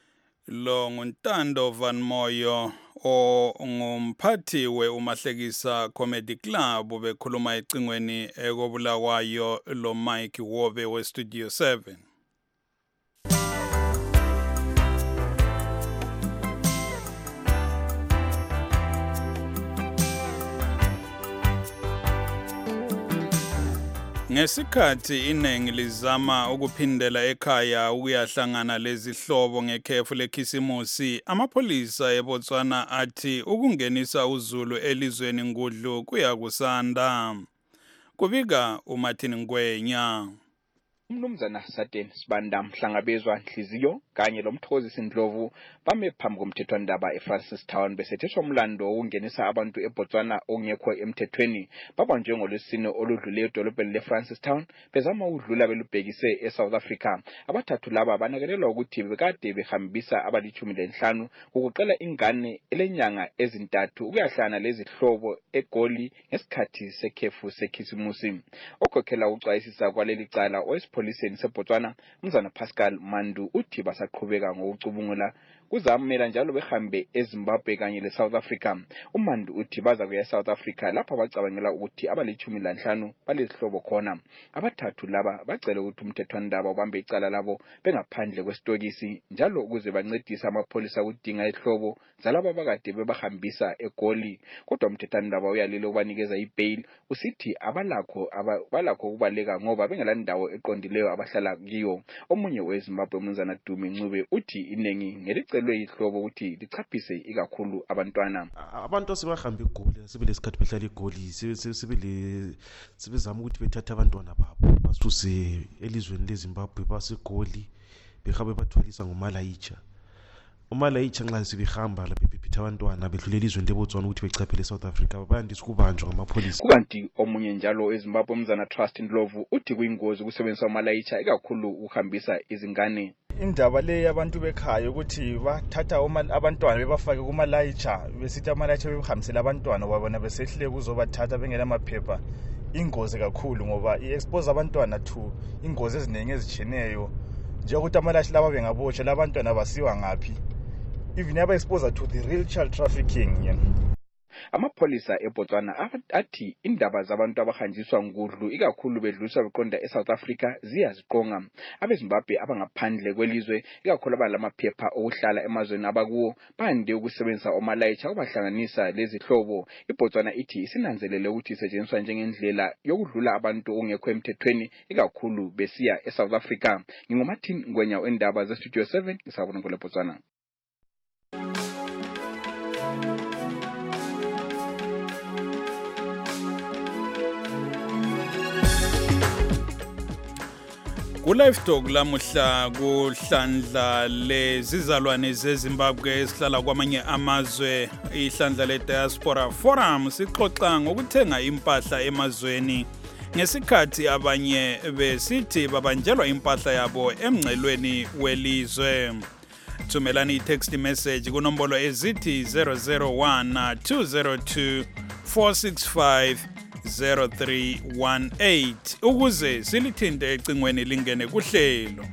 lo nguntando van Moyo ongumphathi we umahlekisa comedy club bekhuluma ecingweni ekobulawayo lo Mike Wobe we Studio seven. Ngesikhathi inengi lizama ukuphindela ekhaya ukuyahlangana lezihlobo ngekhefu lekhisimusi, amapholisa eBotswana athi ukungenisa uZulu elizweni ngudlu kuyakusanda. Kubika uMartin Ngwenya. Umnumzana Saten Sibanda Mhlangabezwa Nhliziyo kanye lomthokozisi Ndlovu bame phambi komthethwandaba eFrancistown besetheswa umlando wokungenisa abantu eBotswana ongekho emthethweni babanjwe ngolwesine oludlule edolobheni leFrancistown bezama ukudlula belubhekise eSouth Africa. Abathathu laba banakelelwa ukuthi bekade behambisa abalichumi lenhlanu ukuqela ingane elenyanga ezintathu ukuyahlana lezihlobo eGoli ngesikhathi sekhefu sekhisimusi. Okhokhela ucwayisisa kwaleli cala oesipoliseni seBotswana Mzana Pascal Mandu uthi basaqhubeka ngokucubungula kuzamela njalo behambe eZimbabwe kanye leSouth Africa. uMandu uthi baza kuya eSouth Africa lapha bacabangela ukuthi abalichumi lanhlanu balezihlobo khona. Abathathu laba bacela ukuthi umthethwandaba ubambe icala labo bengaphandle kwesitokisi njalo ukuze bancedise amapholisa ukudinga ihlobo zalabo abakade bebahambisa eGoli. Kodwa umthethwandaba uyalile ukubanikeza ibail usithi abalakho abalakho ukubaleka ngoba bengelandawo eqondileyo abahlala kiyo. Omunye weZimbabwe Mnumzana Dumi Ncube uthi inengi ngelicelwe ihlobo ukuthi lichaphise ikakhulu abantwana. Abantu asebahamba eGoli sibe lesikhathi behlala eGoli sibe le sibezama ukuthi bethathe abantwana babo basuse elizweni leZimbabwe baseGoli behabe bathwalisa ngoMalayicha. uMalayicha nxa sibihamba lapha bephethe abantwana bedlule elizweni leBotswana ukuthi bechaphele South Africa bayandisa ukubanjwa ngamapolisi. Kukanti omunye njalo eZimbabwe Mzana Trust Ndlovu uthi kuyingozi ukusebenzisa uMalayicha ikakhulu ukuhambisa izingane. Indaba le abantu bekhaya ukuthi bathatha abantwana bebafake kuMalayicha besithi aMalayicha behambisela abantwana babona besehlele kuzobathatha bengela amaphepha. Ingozi kakhulu ngoba iexpose abantwana to ingozi eziningi ezitshineyo njengokuthi aMalayicha laba bengabotsha labantwana basiwa ngaphi. Even aba exposed to the real child trafficking. Yeah. Amapolisa eBotswana athi indaba zabantu abahanjiswa ngudlu ikakhulu bedluliswa beqonda eSouth Africa ziyaziqonga. AbeZimbabwe abangaphandle kwelizwe ikakhulu abalamaphepha okuhlala emazweni abakuwo bande ukusebenzisa oMalayicha ubahlanganisa lezihlobo. iBotswana ithi isinanzelele ukuthi isetshenziswa njengendlela yokudlula abantu ongekho emthethweni ikakhulu besiya eSouth Africa. NginguMartin Ngwenya wendaba zeStudio seven ngisabona ngole Botswana. Ku-Livestock lamuhla kuhlandla lezizalwane zeZimbabwe esihlala kwamanye amazwe ihlandla le-Diaspora Forum sixoxa ngokuthenga impahla emazweni ngesikhathi abanye besithi babanjelwa impahla yabo emngcelweni welizwe. Thumelani i-text message kunombolo ezithi zero zero one two zero two four six five zero three one eight ukuze silithinte ecingweni lingene kuhlelo.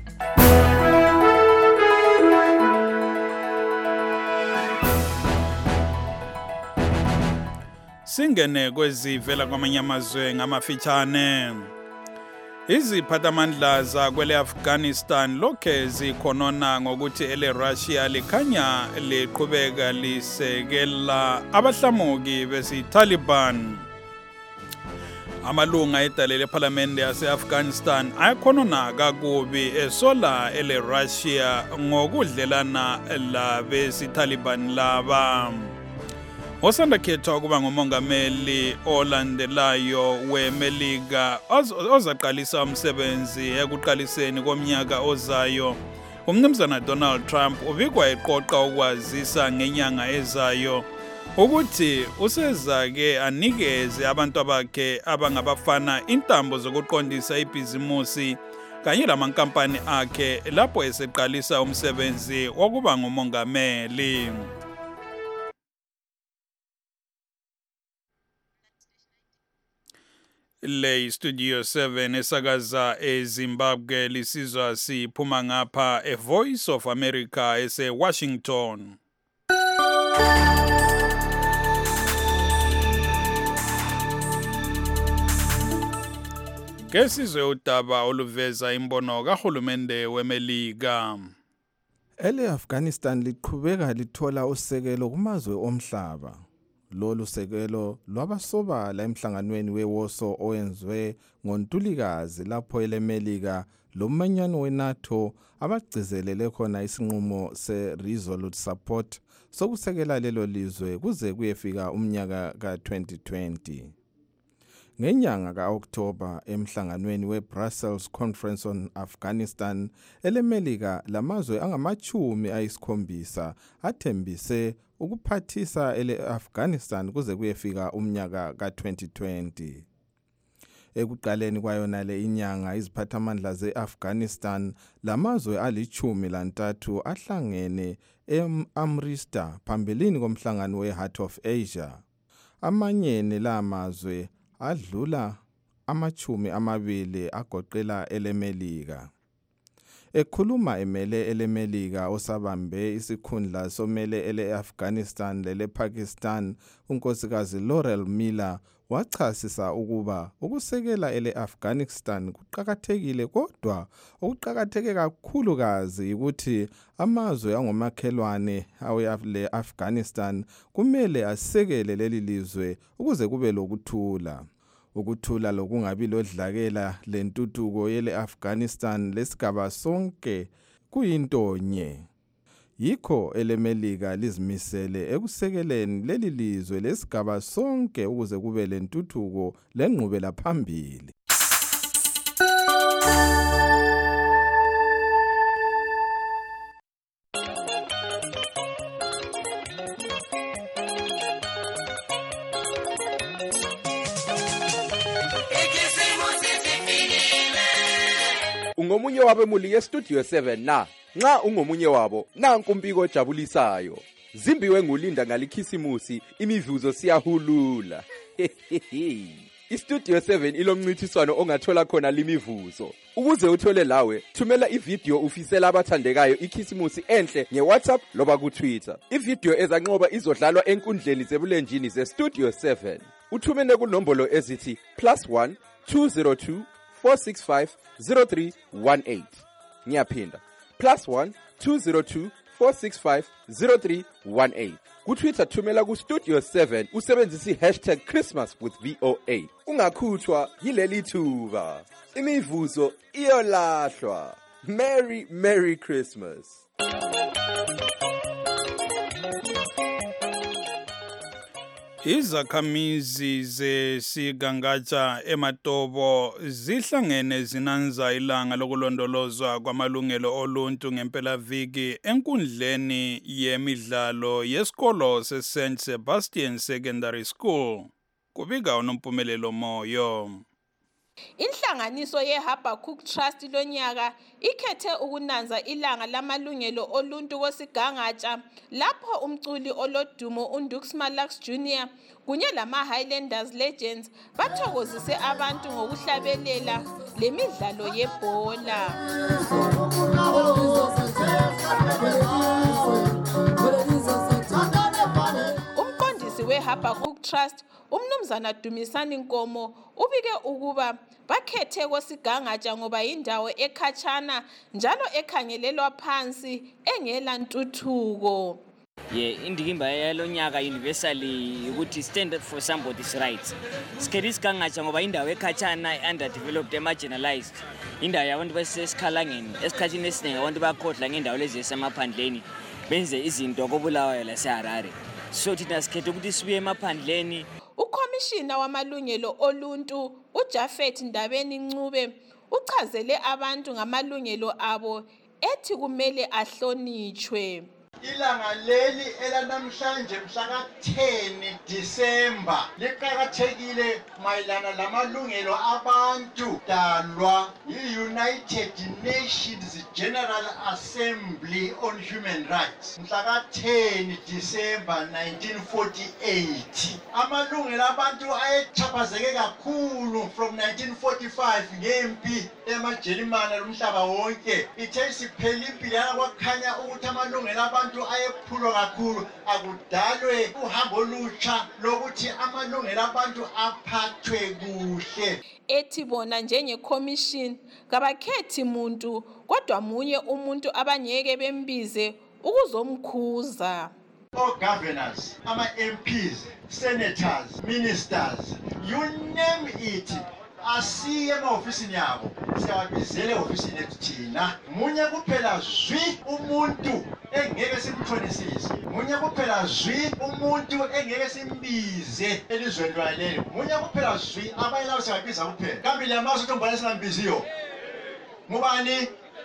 Singene kwezivela kwamanye amazwe ngamafitshane. Iziphathamandla zakwele Afghanistan lokhe zikhonona ngokuthi ele Russia likhanya liqhubeka lisekela abahlamuki besiTaliban. Amalunga edale leParliament yase-Afghanistan ayakhonona kakubi esola ele Russia ngokudlelana labesiTaliban laba. Osanda khetha ukuba ngumongameli olandelayo weMelika ozaqalisa umsebenzi ekuqaliseni komnyaka ozayo. Umnumzana Donald Trump ubikwa eqoqa ukwazisa ngenyanga ezayo ukuthi usezake anikeze abantu bakhe abangabafana intambo zokuqondisa ibhizimusi kanye lamankampani akhe lapho eseqalisa umsebenzi wokuba ngumongameli. le studio seven esakaza eZimbabwe lisizwa siphuma ngapha e Voice of America ese Washington. Kesizwe udaba oluveza imbono kahulumende weMelika. Ele Afghanistan liqhubeka lithola usekelo kumazwe omhlaba. Lolu sekelo lwabasobala emhlanganweni weWarsaw owenziwe ngoNtulikazi lapho eleMelika lomanyano weNATO abagcizelele khona isinqumo se-Resolute Support sokusekela lelo lizwe kuze kuyefika umnyaka ka twenty twenty. Ngenyanga ka-October emhlanganweni we-Brussels Conference on Afghanistan, eleMelika lamazwe angamachumi ayisikhombisa athembise ukuphathisa ele-Afghanistan kuze kuyefika umnyaka ka twenty twenty. Ekuqaleni kwayona le inyanga iziphathamandla ze-Afghanistan lamazwe alichumi lantathu ahlangene e-Amritsar phambilini komhlangano we-Heart of Asia. Amanye la mazwe adlula amachumi amabili agoqela eleMelika. Ekhuluma emele eleMelika osabambe isikhundla somele ele-Afghanistan lele-Pakistan, unkosikazi Laurel Miller wachasisa ukuba ukusekela ele-Afghanistan kuqakathekile, kodwa okuqakatheke kakhulukazi ukuthi amazwe angomakhelwane awe-Afghanistan kumele asekele leli lizwe ukuze kube lokuthula. Ukuthula lokungabi lodlakela lentuthuko yele-Afghanistan lesigaba sonke kuyinto nye. Yikho eleMelika lizimisele ekusekeleni leli lizwe lesigaba sonke ukuze kube lentuthuko lenqubela phambili. Ungomunye wabemuli ye Studio seven na nxa ungomunye wabo nanku umpiko ojabulisayo. Zimbiwe ngulinda ngalikhisimusi, imivuzo siyahulula. iStudio seven ilomncithiswano ongathola khona limivuzo. Ukuze uthole lawe, thumela ivideo ufisela abathandekayo ikhisimusi enhle ngeWhatsApp loba kuTwitter. Ivideo ezanqoba izodlalwa enkundleni zebulenjini zeStudio seven. Uthumene kunombolo ezithi plus one two zero two four six five zero three one eight. Ngiyaphinda plus one two zero two four six five zero three one eight. KuTwitter thumela kuStudio seven usebenzisa hashtag Christmas with V O A. Ungakhuthwa yileli thuba. Imivuzo iyolahlwa. Merry Merry Christmas. Izakhamizi zesigangatsha eMatobo zihlangene zinanza ilanga lokulondolozwa kwamalungelo oluntu ngempelaviki enkundleni yemidlalo yesikolo seSaint Sebastian Secondary School. Kubika unompumelelo moyo. Inhlanganiso yeHabakkuk Trust lonyaka ikhethe ukunanza ilanga lamalungelo oluntu kosigangatsha lapho umculi olodumo uNdux Malax Junior kunye lama Highlanders Legends bathokozise abantu ngokuhlabelela lemidlalo yebhola. Umqondisi weHabakkuk Trust uMnumzana Dumisani Nkomo ubike ukuba bakhethe kosigangatsha ngoba indawo ekhatshana njalo ekhangelelwa phansi engela ntuthuko. Ye indikimba yalonyaka universally ukuthi stand up for somebody's rights. Sikhethe isigangatsha ngoba indawo ekhatshana underdeveloped emarginalized. Indawo yabantu basesikhalangeni esikhathini esiningi abantu bakhodla ngendawo lezi esemaphandleni benze izinto kobulawayo laseHarare. So thina sikhethe ukuthi sibuye emaphandleni. Ukhomishina wamalungelo oluntu uJafet Ndabeni Ncube uchazele abantu ngamalungelo abo ethi kumele ahlonitshwe. ilanga leli elanamhlanje mhla ten December liqhakathekile mayelana lamalungelo abantu dalwa yi-United Nations General Assembly on Human Rights mhla ten December nineteen forty-eight. Amalungelo abantu ayechaphazeke kakhulu from nineteen forty-five ngempi emaJalimane lomhlaba wonke. Ithe siphela impilo yana kwakhanya ukuthi amalungelo abantu ayephulwa kakhulu akudalwe uhambo olutsha lokuthi amalungelo abantu aphathwe kuhle. Ethi bona njengecommission kabakhethi muntu kodwa munye umuntu abangeke bembize ukuzomkhuza. All governors, ama-M Ps, senators, ministers, you name it, asiye ema-ofisini yabo siyababizele ofisini ethu thina. Munye kuphela zwi umuntu engeke simthonisise, munye kuphela zwi umuntu engeke simbize elizweni lwalelo, munye kuphela zwi abanye labo siyabiza kuphela. Kambe liyamazi ukuthi umbhalo singambiziyo ngubani?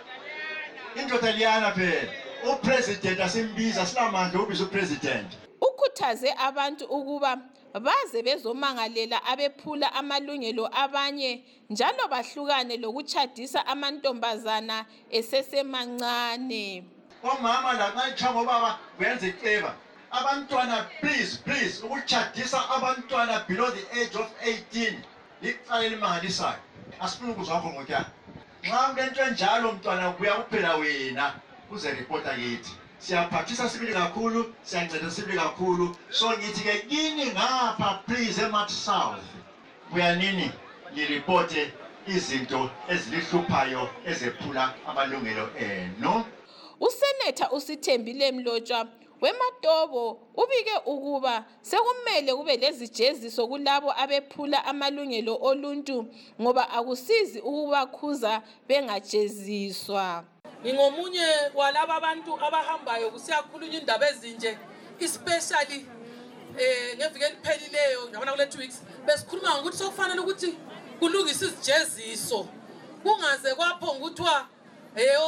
Indoda liyana phela. Upresident asimbiza sinamandla ubiza upresident. Ukhuthaze abantu ukuba baze bezomangalela abephula amalungelo abanye njalo bahlukane lokuchadisa amantombazana esesemancane. Omama labantu ngobaba benze iceba. Abantwana please please ukuchadisa abantwana below the age of eighteen licala elimangalisayo. Asifuna ukuzwakho ngotyana. Nxa kulento enjalo mntwana kuya kuphela wena uze reporta yithi. Siyaphathisa sibili kakhulu, siyanceda sibili kakhulu. So ngithi ke kini ngapha please eMarch South. Buya nini lireporte izinto ezilihluphayo ezephula amalungelo eno. Usenetha uSithembile Mlotshwa weMatobo ubike ukuba sekumele kube lezijeziso kulabo abephula amalungelo oluntu ngoba akusizi ukubakhuza bengajeziswa. Ngingomunye walaba abantu abahambayo kusiyakhulunywa indaba ezinje especially eh ngeviki eliphelileyo ngabona kule two weeks besikhuluma ngokuthi sokufanele ukuthi kulungise izijeziso kungaze kwaphonga ukuthiwa eh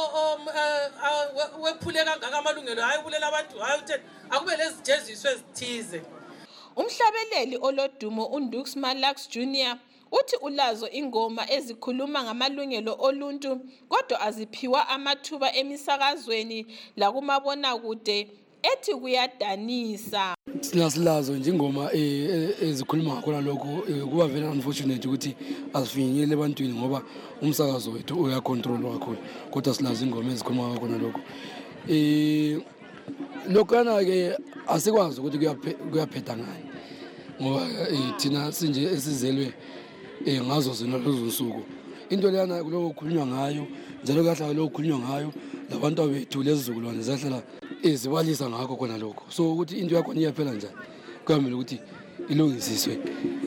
wephule kangaka amalungelo hayi kulela abantu hayi utheni akube lezijeziso ezithize. Umhlabeleli olodumo uNdux Malax Junior uthi ulazo ingoma ezikhuluma ngamalungelo oluntu kodwa aziphiwa amathuba emisakazweni lakumabona kude ethi kuyadanisa. Sinasilazo nje ingoma ezikhuluma ngakhona lokho kuba very unfortunate ukuthi asifinyelele ebantwini ngoba umsakazo wethu uyacontrol kakhulu kodwa silazo ingoma ezikhuluma ngakhona lokho. Eh lokana ke asikwazi ukuthi kuyaphetha ngani ngoba thina sinje esizelwe eh ngazo zona lezo nsuku into leyana kuloko kukhulunywa ngayo njalo kahle lokho kukhulunywa ngayo labantu bethu lezizukulwane zahlala ezibalisa ngakho khona lokho so ukuthi into yakho iyaphela njani kwamele ukuthi ilungisiswe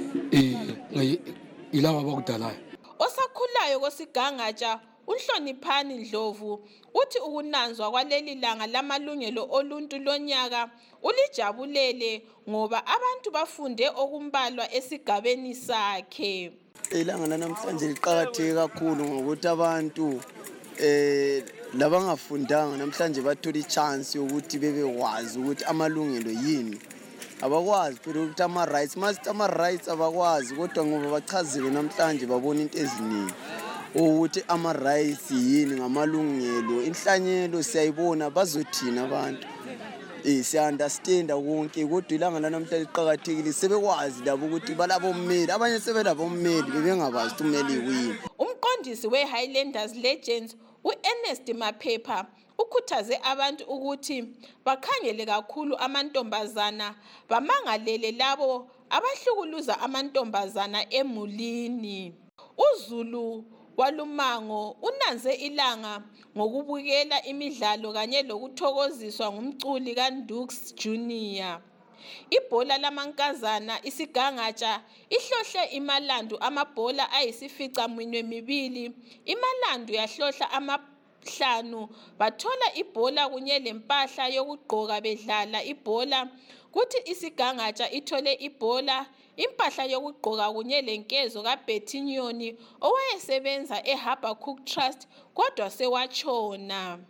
eh ilaba abakudalayo. Osakhulayo kosigangatsha uNhloniphani Ndlovu uthi ukunanzwa kwaleli langa lamalungelo oluntu lonyaka ulijabulele ngoba abantu bafunde okumbalwa esigabeni sakhe. Ilanga lanamhlanje liqhakatheke kakhulu ngokuthi abantu eh labangafundanga namhlanje bathola ichance yokuthi bebekwazi ukuthi amalungelo yini. Abakwazi phela ukuthi ama rights must ama rights abakwazi kodwa ngoba bachaziwe namhlanje babona into eziningi ukuthi ama rights yini ngamalungelo inhlanyelo siyayibona bazothina abantu. Eh siya understand konke kodwa ilanga lanamhlanje liqhakathekile sebekwazi labo ukuthi balabo mmeli abanye sebelabo mmeli bebengabazi umeli yini. Umqondisi weHighlanders Legends uErnest Maphepha ukhuthaze abantu ukuthi bakhangele kakhulu amantombazana bamangalele labo abahlukuluza amantombazana emulini. uZulu walumango unanze ilanga ngokubukela imidlalo kanye lokuthokoziswa ngumculi kaNdux Junior. Ibhola lamankazana isigangatsha ihlohle imalandu amabhola ayisifica minwe mibili. Imalandu yahlohla amahlanu bathola ibhola kunye lempahla yokugqoka bedlala ibhola. Kuthi isigangatsha ithole ibhola, impahla yokugqoka kunye lenkezo kaBethinyoni owayesebenza eHabakkuk Trust kodwa sewatshona.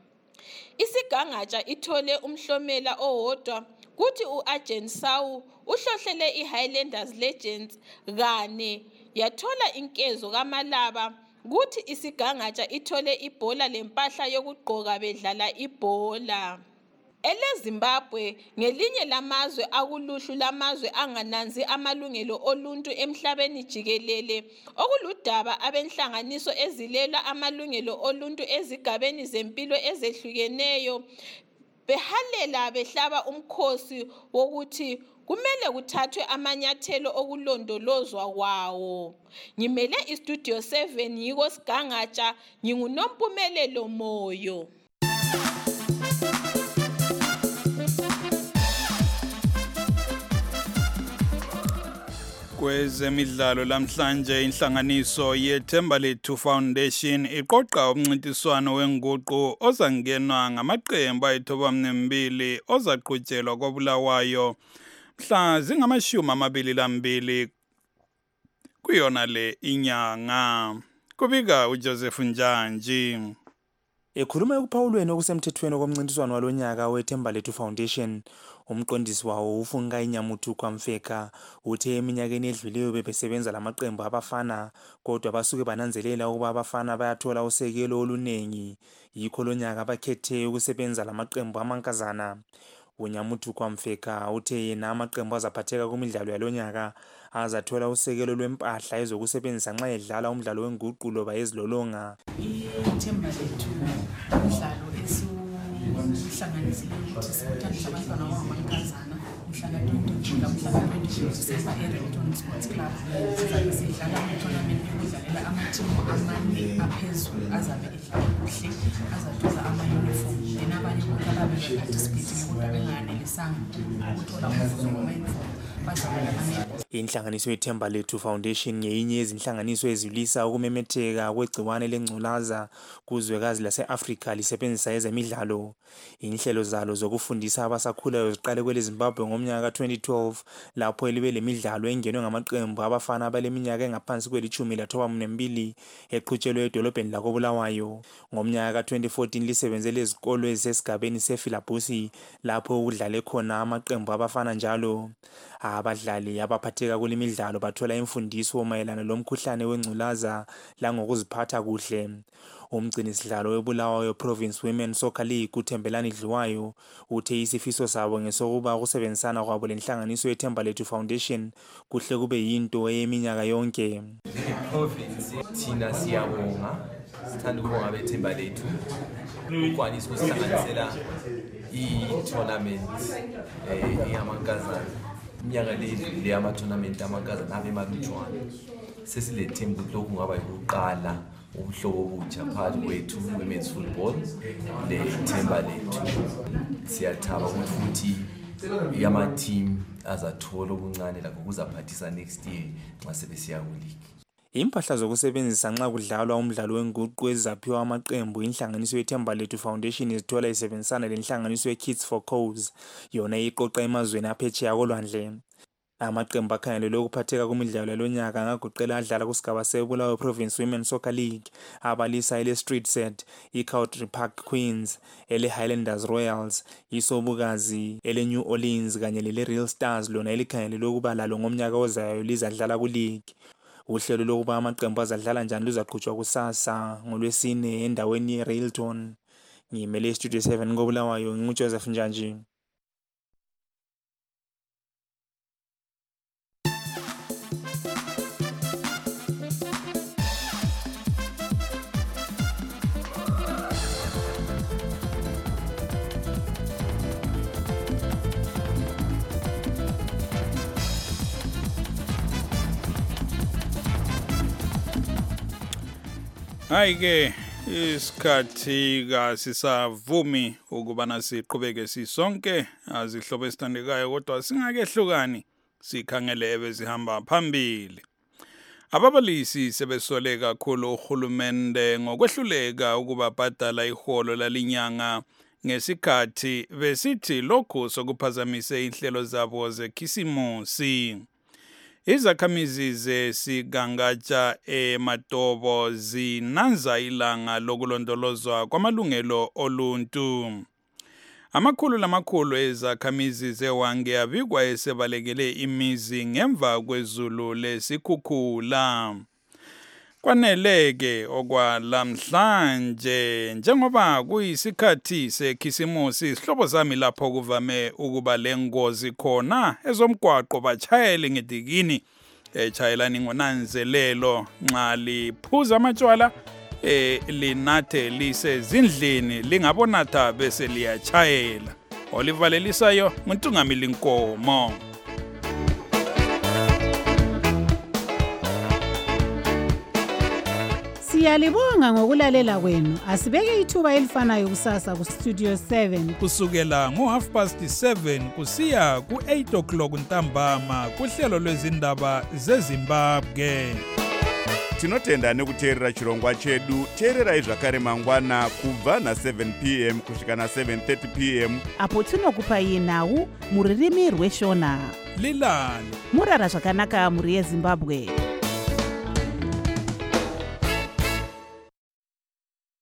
Isigangatsha ithole umhlomela owodwa kuthi u-Agent Sawu uhlohlele i-Highlanders Legends kane yathola inkezo kaMalaba kuthi isigangatsha ithole ibhola lempahla yokugqoka bedlala ibhola. EleZimbabwe ngelinye lamazwe akuluhlu lamazwe angananzi amalungelo oluntu emhlabeni jikelele okuludaba abenhlanganiso ezilela amalungelo oluntu ezigabeni zempilo ezehlukeneyo behalela behlaba umkhosi wokuthi kumele kuthathwe amanyathelo okulondolozwa kwawo. Ngimele iStudio seven yiko Sigangatsha, nginguNompumelelo Moyo. Kwezemidlalo lamhlanje inhlanganiso yeThemba Lethu Foundation iqoqa umncintiswano wenguqu ozangenwa ngamaqembu ayithobamnembili ozaqhutshelwa koBulawayo mhla zingamashumi amabili lambili kuyona le inyanga. Kubika uJoseph Njanji. Ekhuluma ekuphawulweni okusemthethweni komncintiswano walonyaka weThemba Lethu Foundation, umqondisi wawo uFungai Nyamuthu Kwamfeka uthe eminyakeni edluleyo bebesebenza lamaqembu abafana kodwa basuke bananzelela ukuba abafana bayathola usekelo olunengi yikho lonyaka bakhethe ukusebenza lamaqembu amankazana. uNyamuthu Kwamfeka uthe yena amaqembu azaphatheka kumidlalo yalonyaka azathola usekelo lwempahla ezokusebenzisa nxa edlala umdlalo wenguqu loba ezilolonga. iThemba Lethu umdlalo esiwuhlanganisile ukuthi siwuthandisa abantwana abangamankazana mhlaka twenty mhlaka twenty December eRington Sports Club. Sizabe sidlala itournament yokudlalela amathimu amane aphezulu azabe edlala kuhle azathola ama-uniform then abanye bonke ababe beparticipate kodwa benganelisanga ukuthola umvuzo wama-uniform. Inhlanganiso yeThemba Lethu Foundation ngeyinye yezinhlanganiso ezilisa ukumemetheka kwegciwane lengculaza kuzwekazi lase-Afrika lisebenzisa ezemidlalo. Inhlelo zalo zokufundisa abasakhulayo ziqale kweleZimbabwe ngomnyaka ka-twenty twelve lapho elibe lemidlalo engenwe ngamaqembu abafana abaleminyaka engaphansi kwelitshumi lathoba-mbili eqhutshelwe edolobheni lakoBulawayo. Ngomnyaka ka-twenty fourteen lisebenzele izikolo ezisesigabeni seFilabusi lapho kudlale khona amaqembu abafana njalo. Abadlali abaphatheka kulimidlalo bathola imfundiso mayelana lomkhuhlane wengculaza langokuziphatha kuhle. Umgcinisidlalo weBulawayo Province Women Soccer League uThembelani Dliwayo uthe isifiso sabo ngesokuba ukusebenzisana kwabo lenhlanganiso yeThemba Lethu Foundation kuhle kube yinto eyeminyaka yonke. Province thina siyabonga sithanda ukubonga beThemba Lethu ukwanisa ukusihlanganisela i-tournament eyamankazana. Iminyaka le le ama-tournament amankazana abe malutshwana sesilethemba ukuthi lokhu kungaba yokuqala umhlobo obutsha phakathi kwethu women's football leThemba Lethu. Siyathaba ukuthi futhi yama-team azathola okuncane lakho kuzaphathisa next year nxa sebesiya ku-league. Impahla zokusebenzisa nxa kudlalwa umdlalo wenguqu ezaphiwa amaqembu inhlanganiso yeThemba Lethu Foundation izithola isebenzisana lenhlanganiso yeKids for Cause yona iqoqa emazweni aphetsheya kolwandle. Amaqembu akhangelelwe ukuphatheka kumidlalo yalonyaka ngagoqela adlala kusigaba seBulawayo Province Women Soccer League abalisa ele Street Set, iCountry Park Queens, ele Highlanders Royals, iSobukazi, ele New Orleans kanye lele Real Stars lona elikhangelelwe ukuba lalo ngomnyaka ozayo lizadlala ku-league. Uhlelo lokuba amaqembu azadlala njani luzaqhutshwa kusasa ngoLwesine endaweni yeRailton. Ngimele iStudio seven koBulawayo nginguJoseph Njanji. Hayi ke isikhathi kasisavumi ukuba nasiqhubeke sisonke azihlobo esithandekayo kodwa singakehlukani sikhangele ebezihamba phambili. Ababalisi sebesole kakhulu uhulumende ngokwehluleka ukubabhadala iholo lalinyanga ngesikhathi besithi lokhu sokuphazamise inhlelo zabo zekhisimusi. Izakhamizi zesigangatsha eMatobo zinanza ilanga lokulondolozwa kwamalungelo oluntu. Amakhulu lamakhulu ezakhamizi zewange abikwa esebalekele imizi ngemva kwezulu lesikhukhula. Kwaneleke okwalamhlanje njengoba kuyisikhathi sekhisimusi isihlobo sami lapho kuvame ukuba lengozi khona ezomgwaqo bachayele ngedikini echayelani ngonanzelelo nxa liphuza amatshwala eh linathe lisezindlini lingabonatha bese liyachayela olivalelisayo nguNtungamili Nkomo. Siyalibonga ngokulalela kwenu. Asibeke ithuba elifanayo kusasa ku Studio seven kusukela ngo half past seven kusiya ku eight o'clock ntambama kuhlelo lwezindaba zeZimbabwe. Tinotenda nekuteerera chirongwa chedu. Teererai zvakare mangwana kubva na seven p m kusvika na seven thirty p m apo tinokupai nhau muririmi rweshona. Lilani murara zvakanaka muri yeZimbabwe.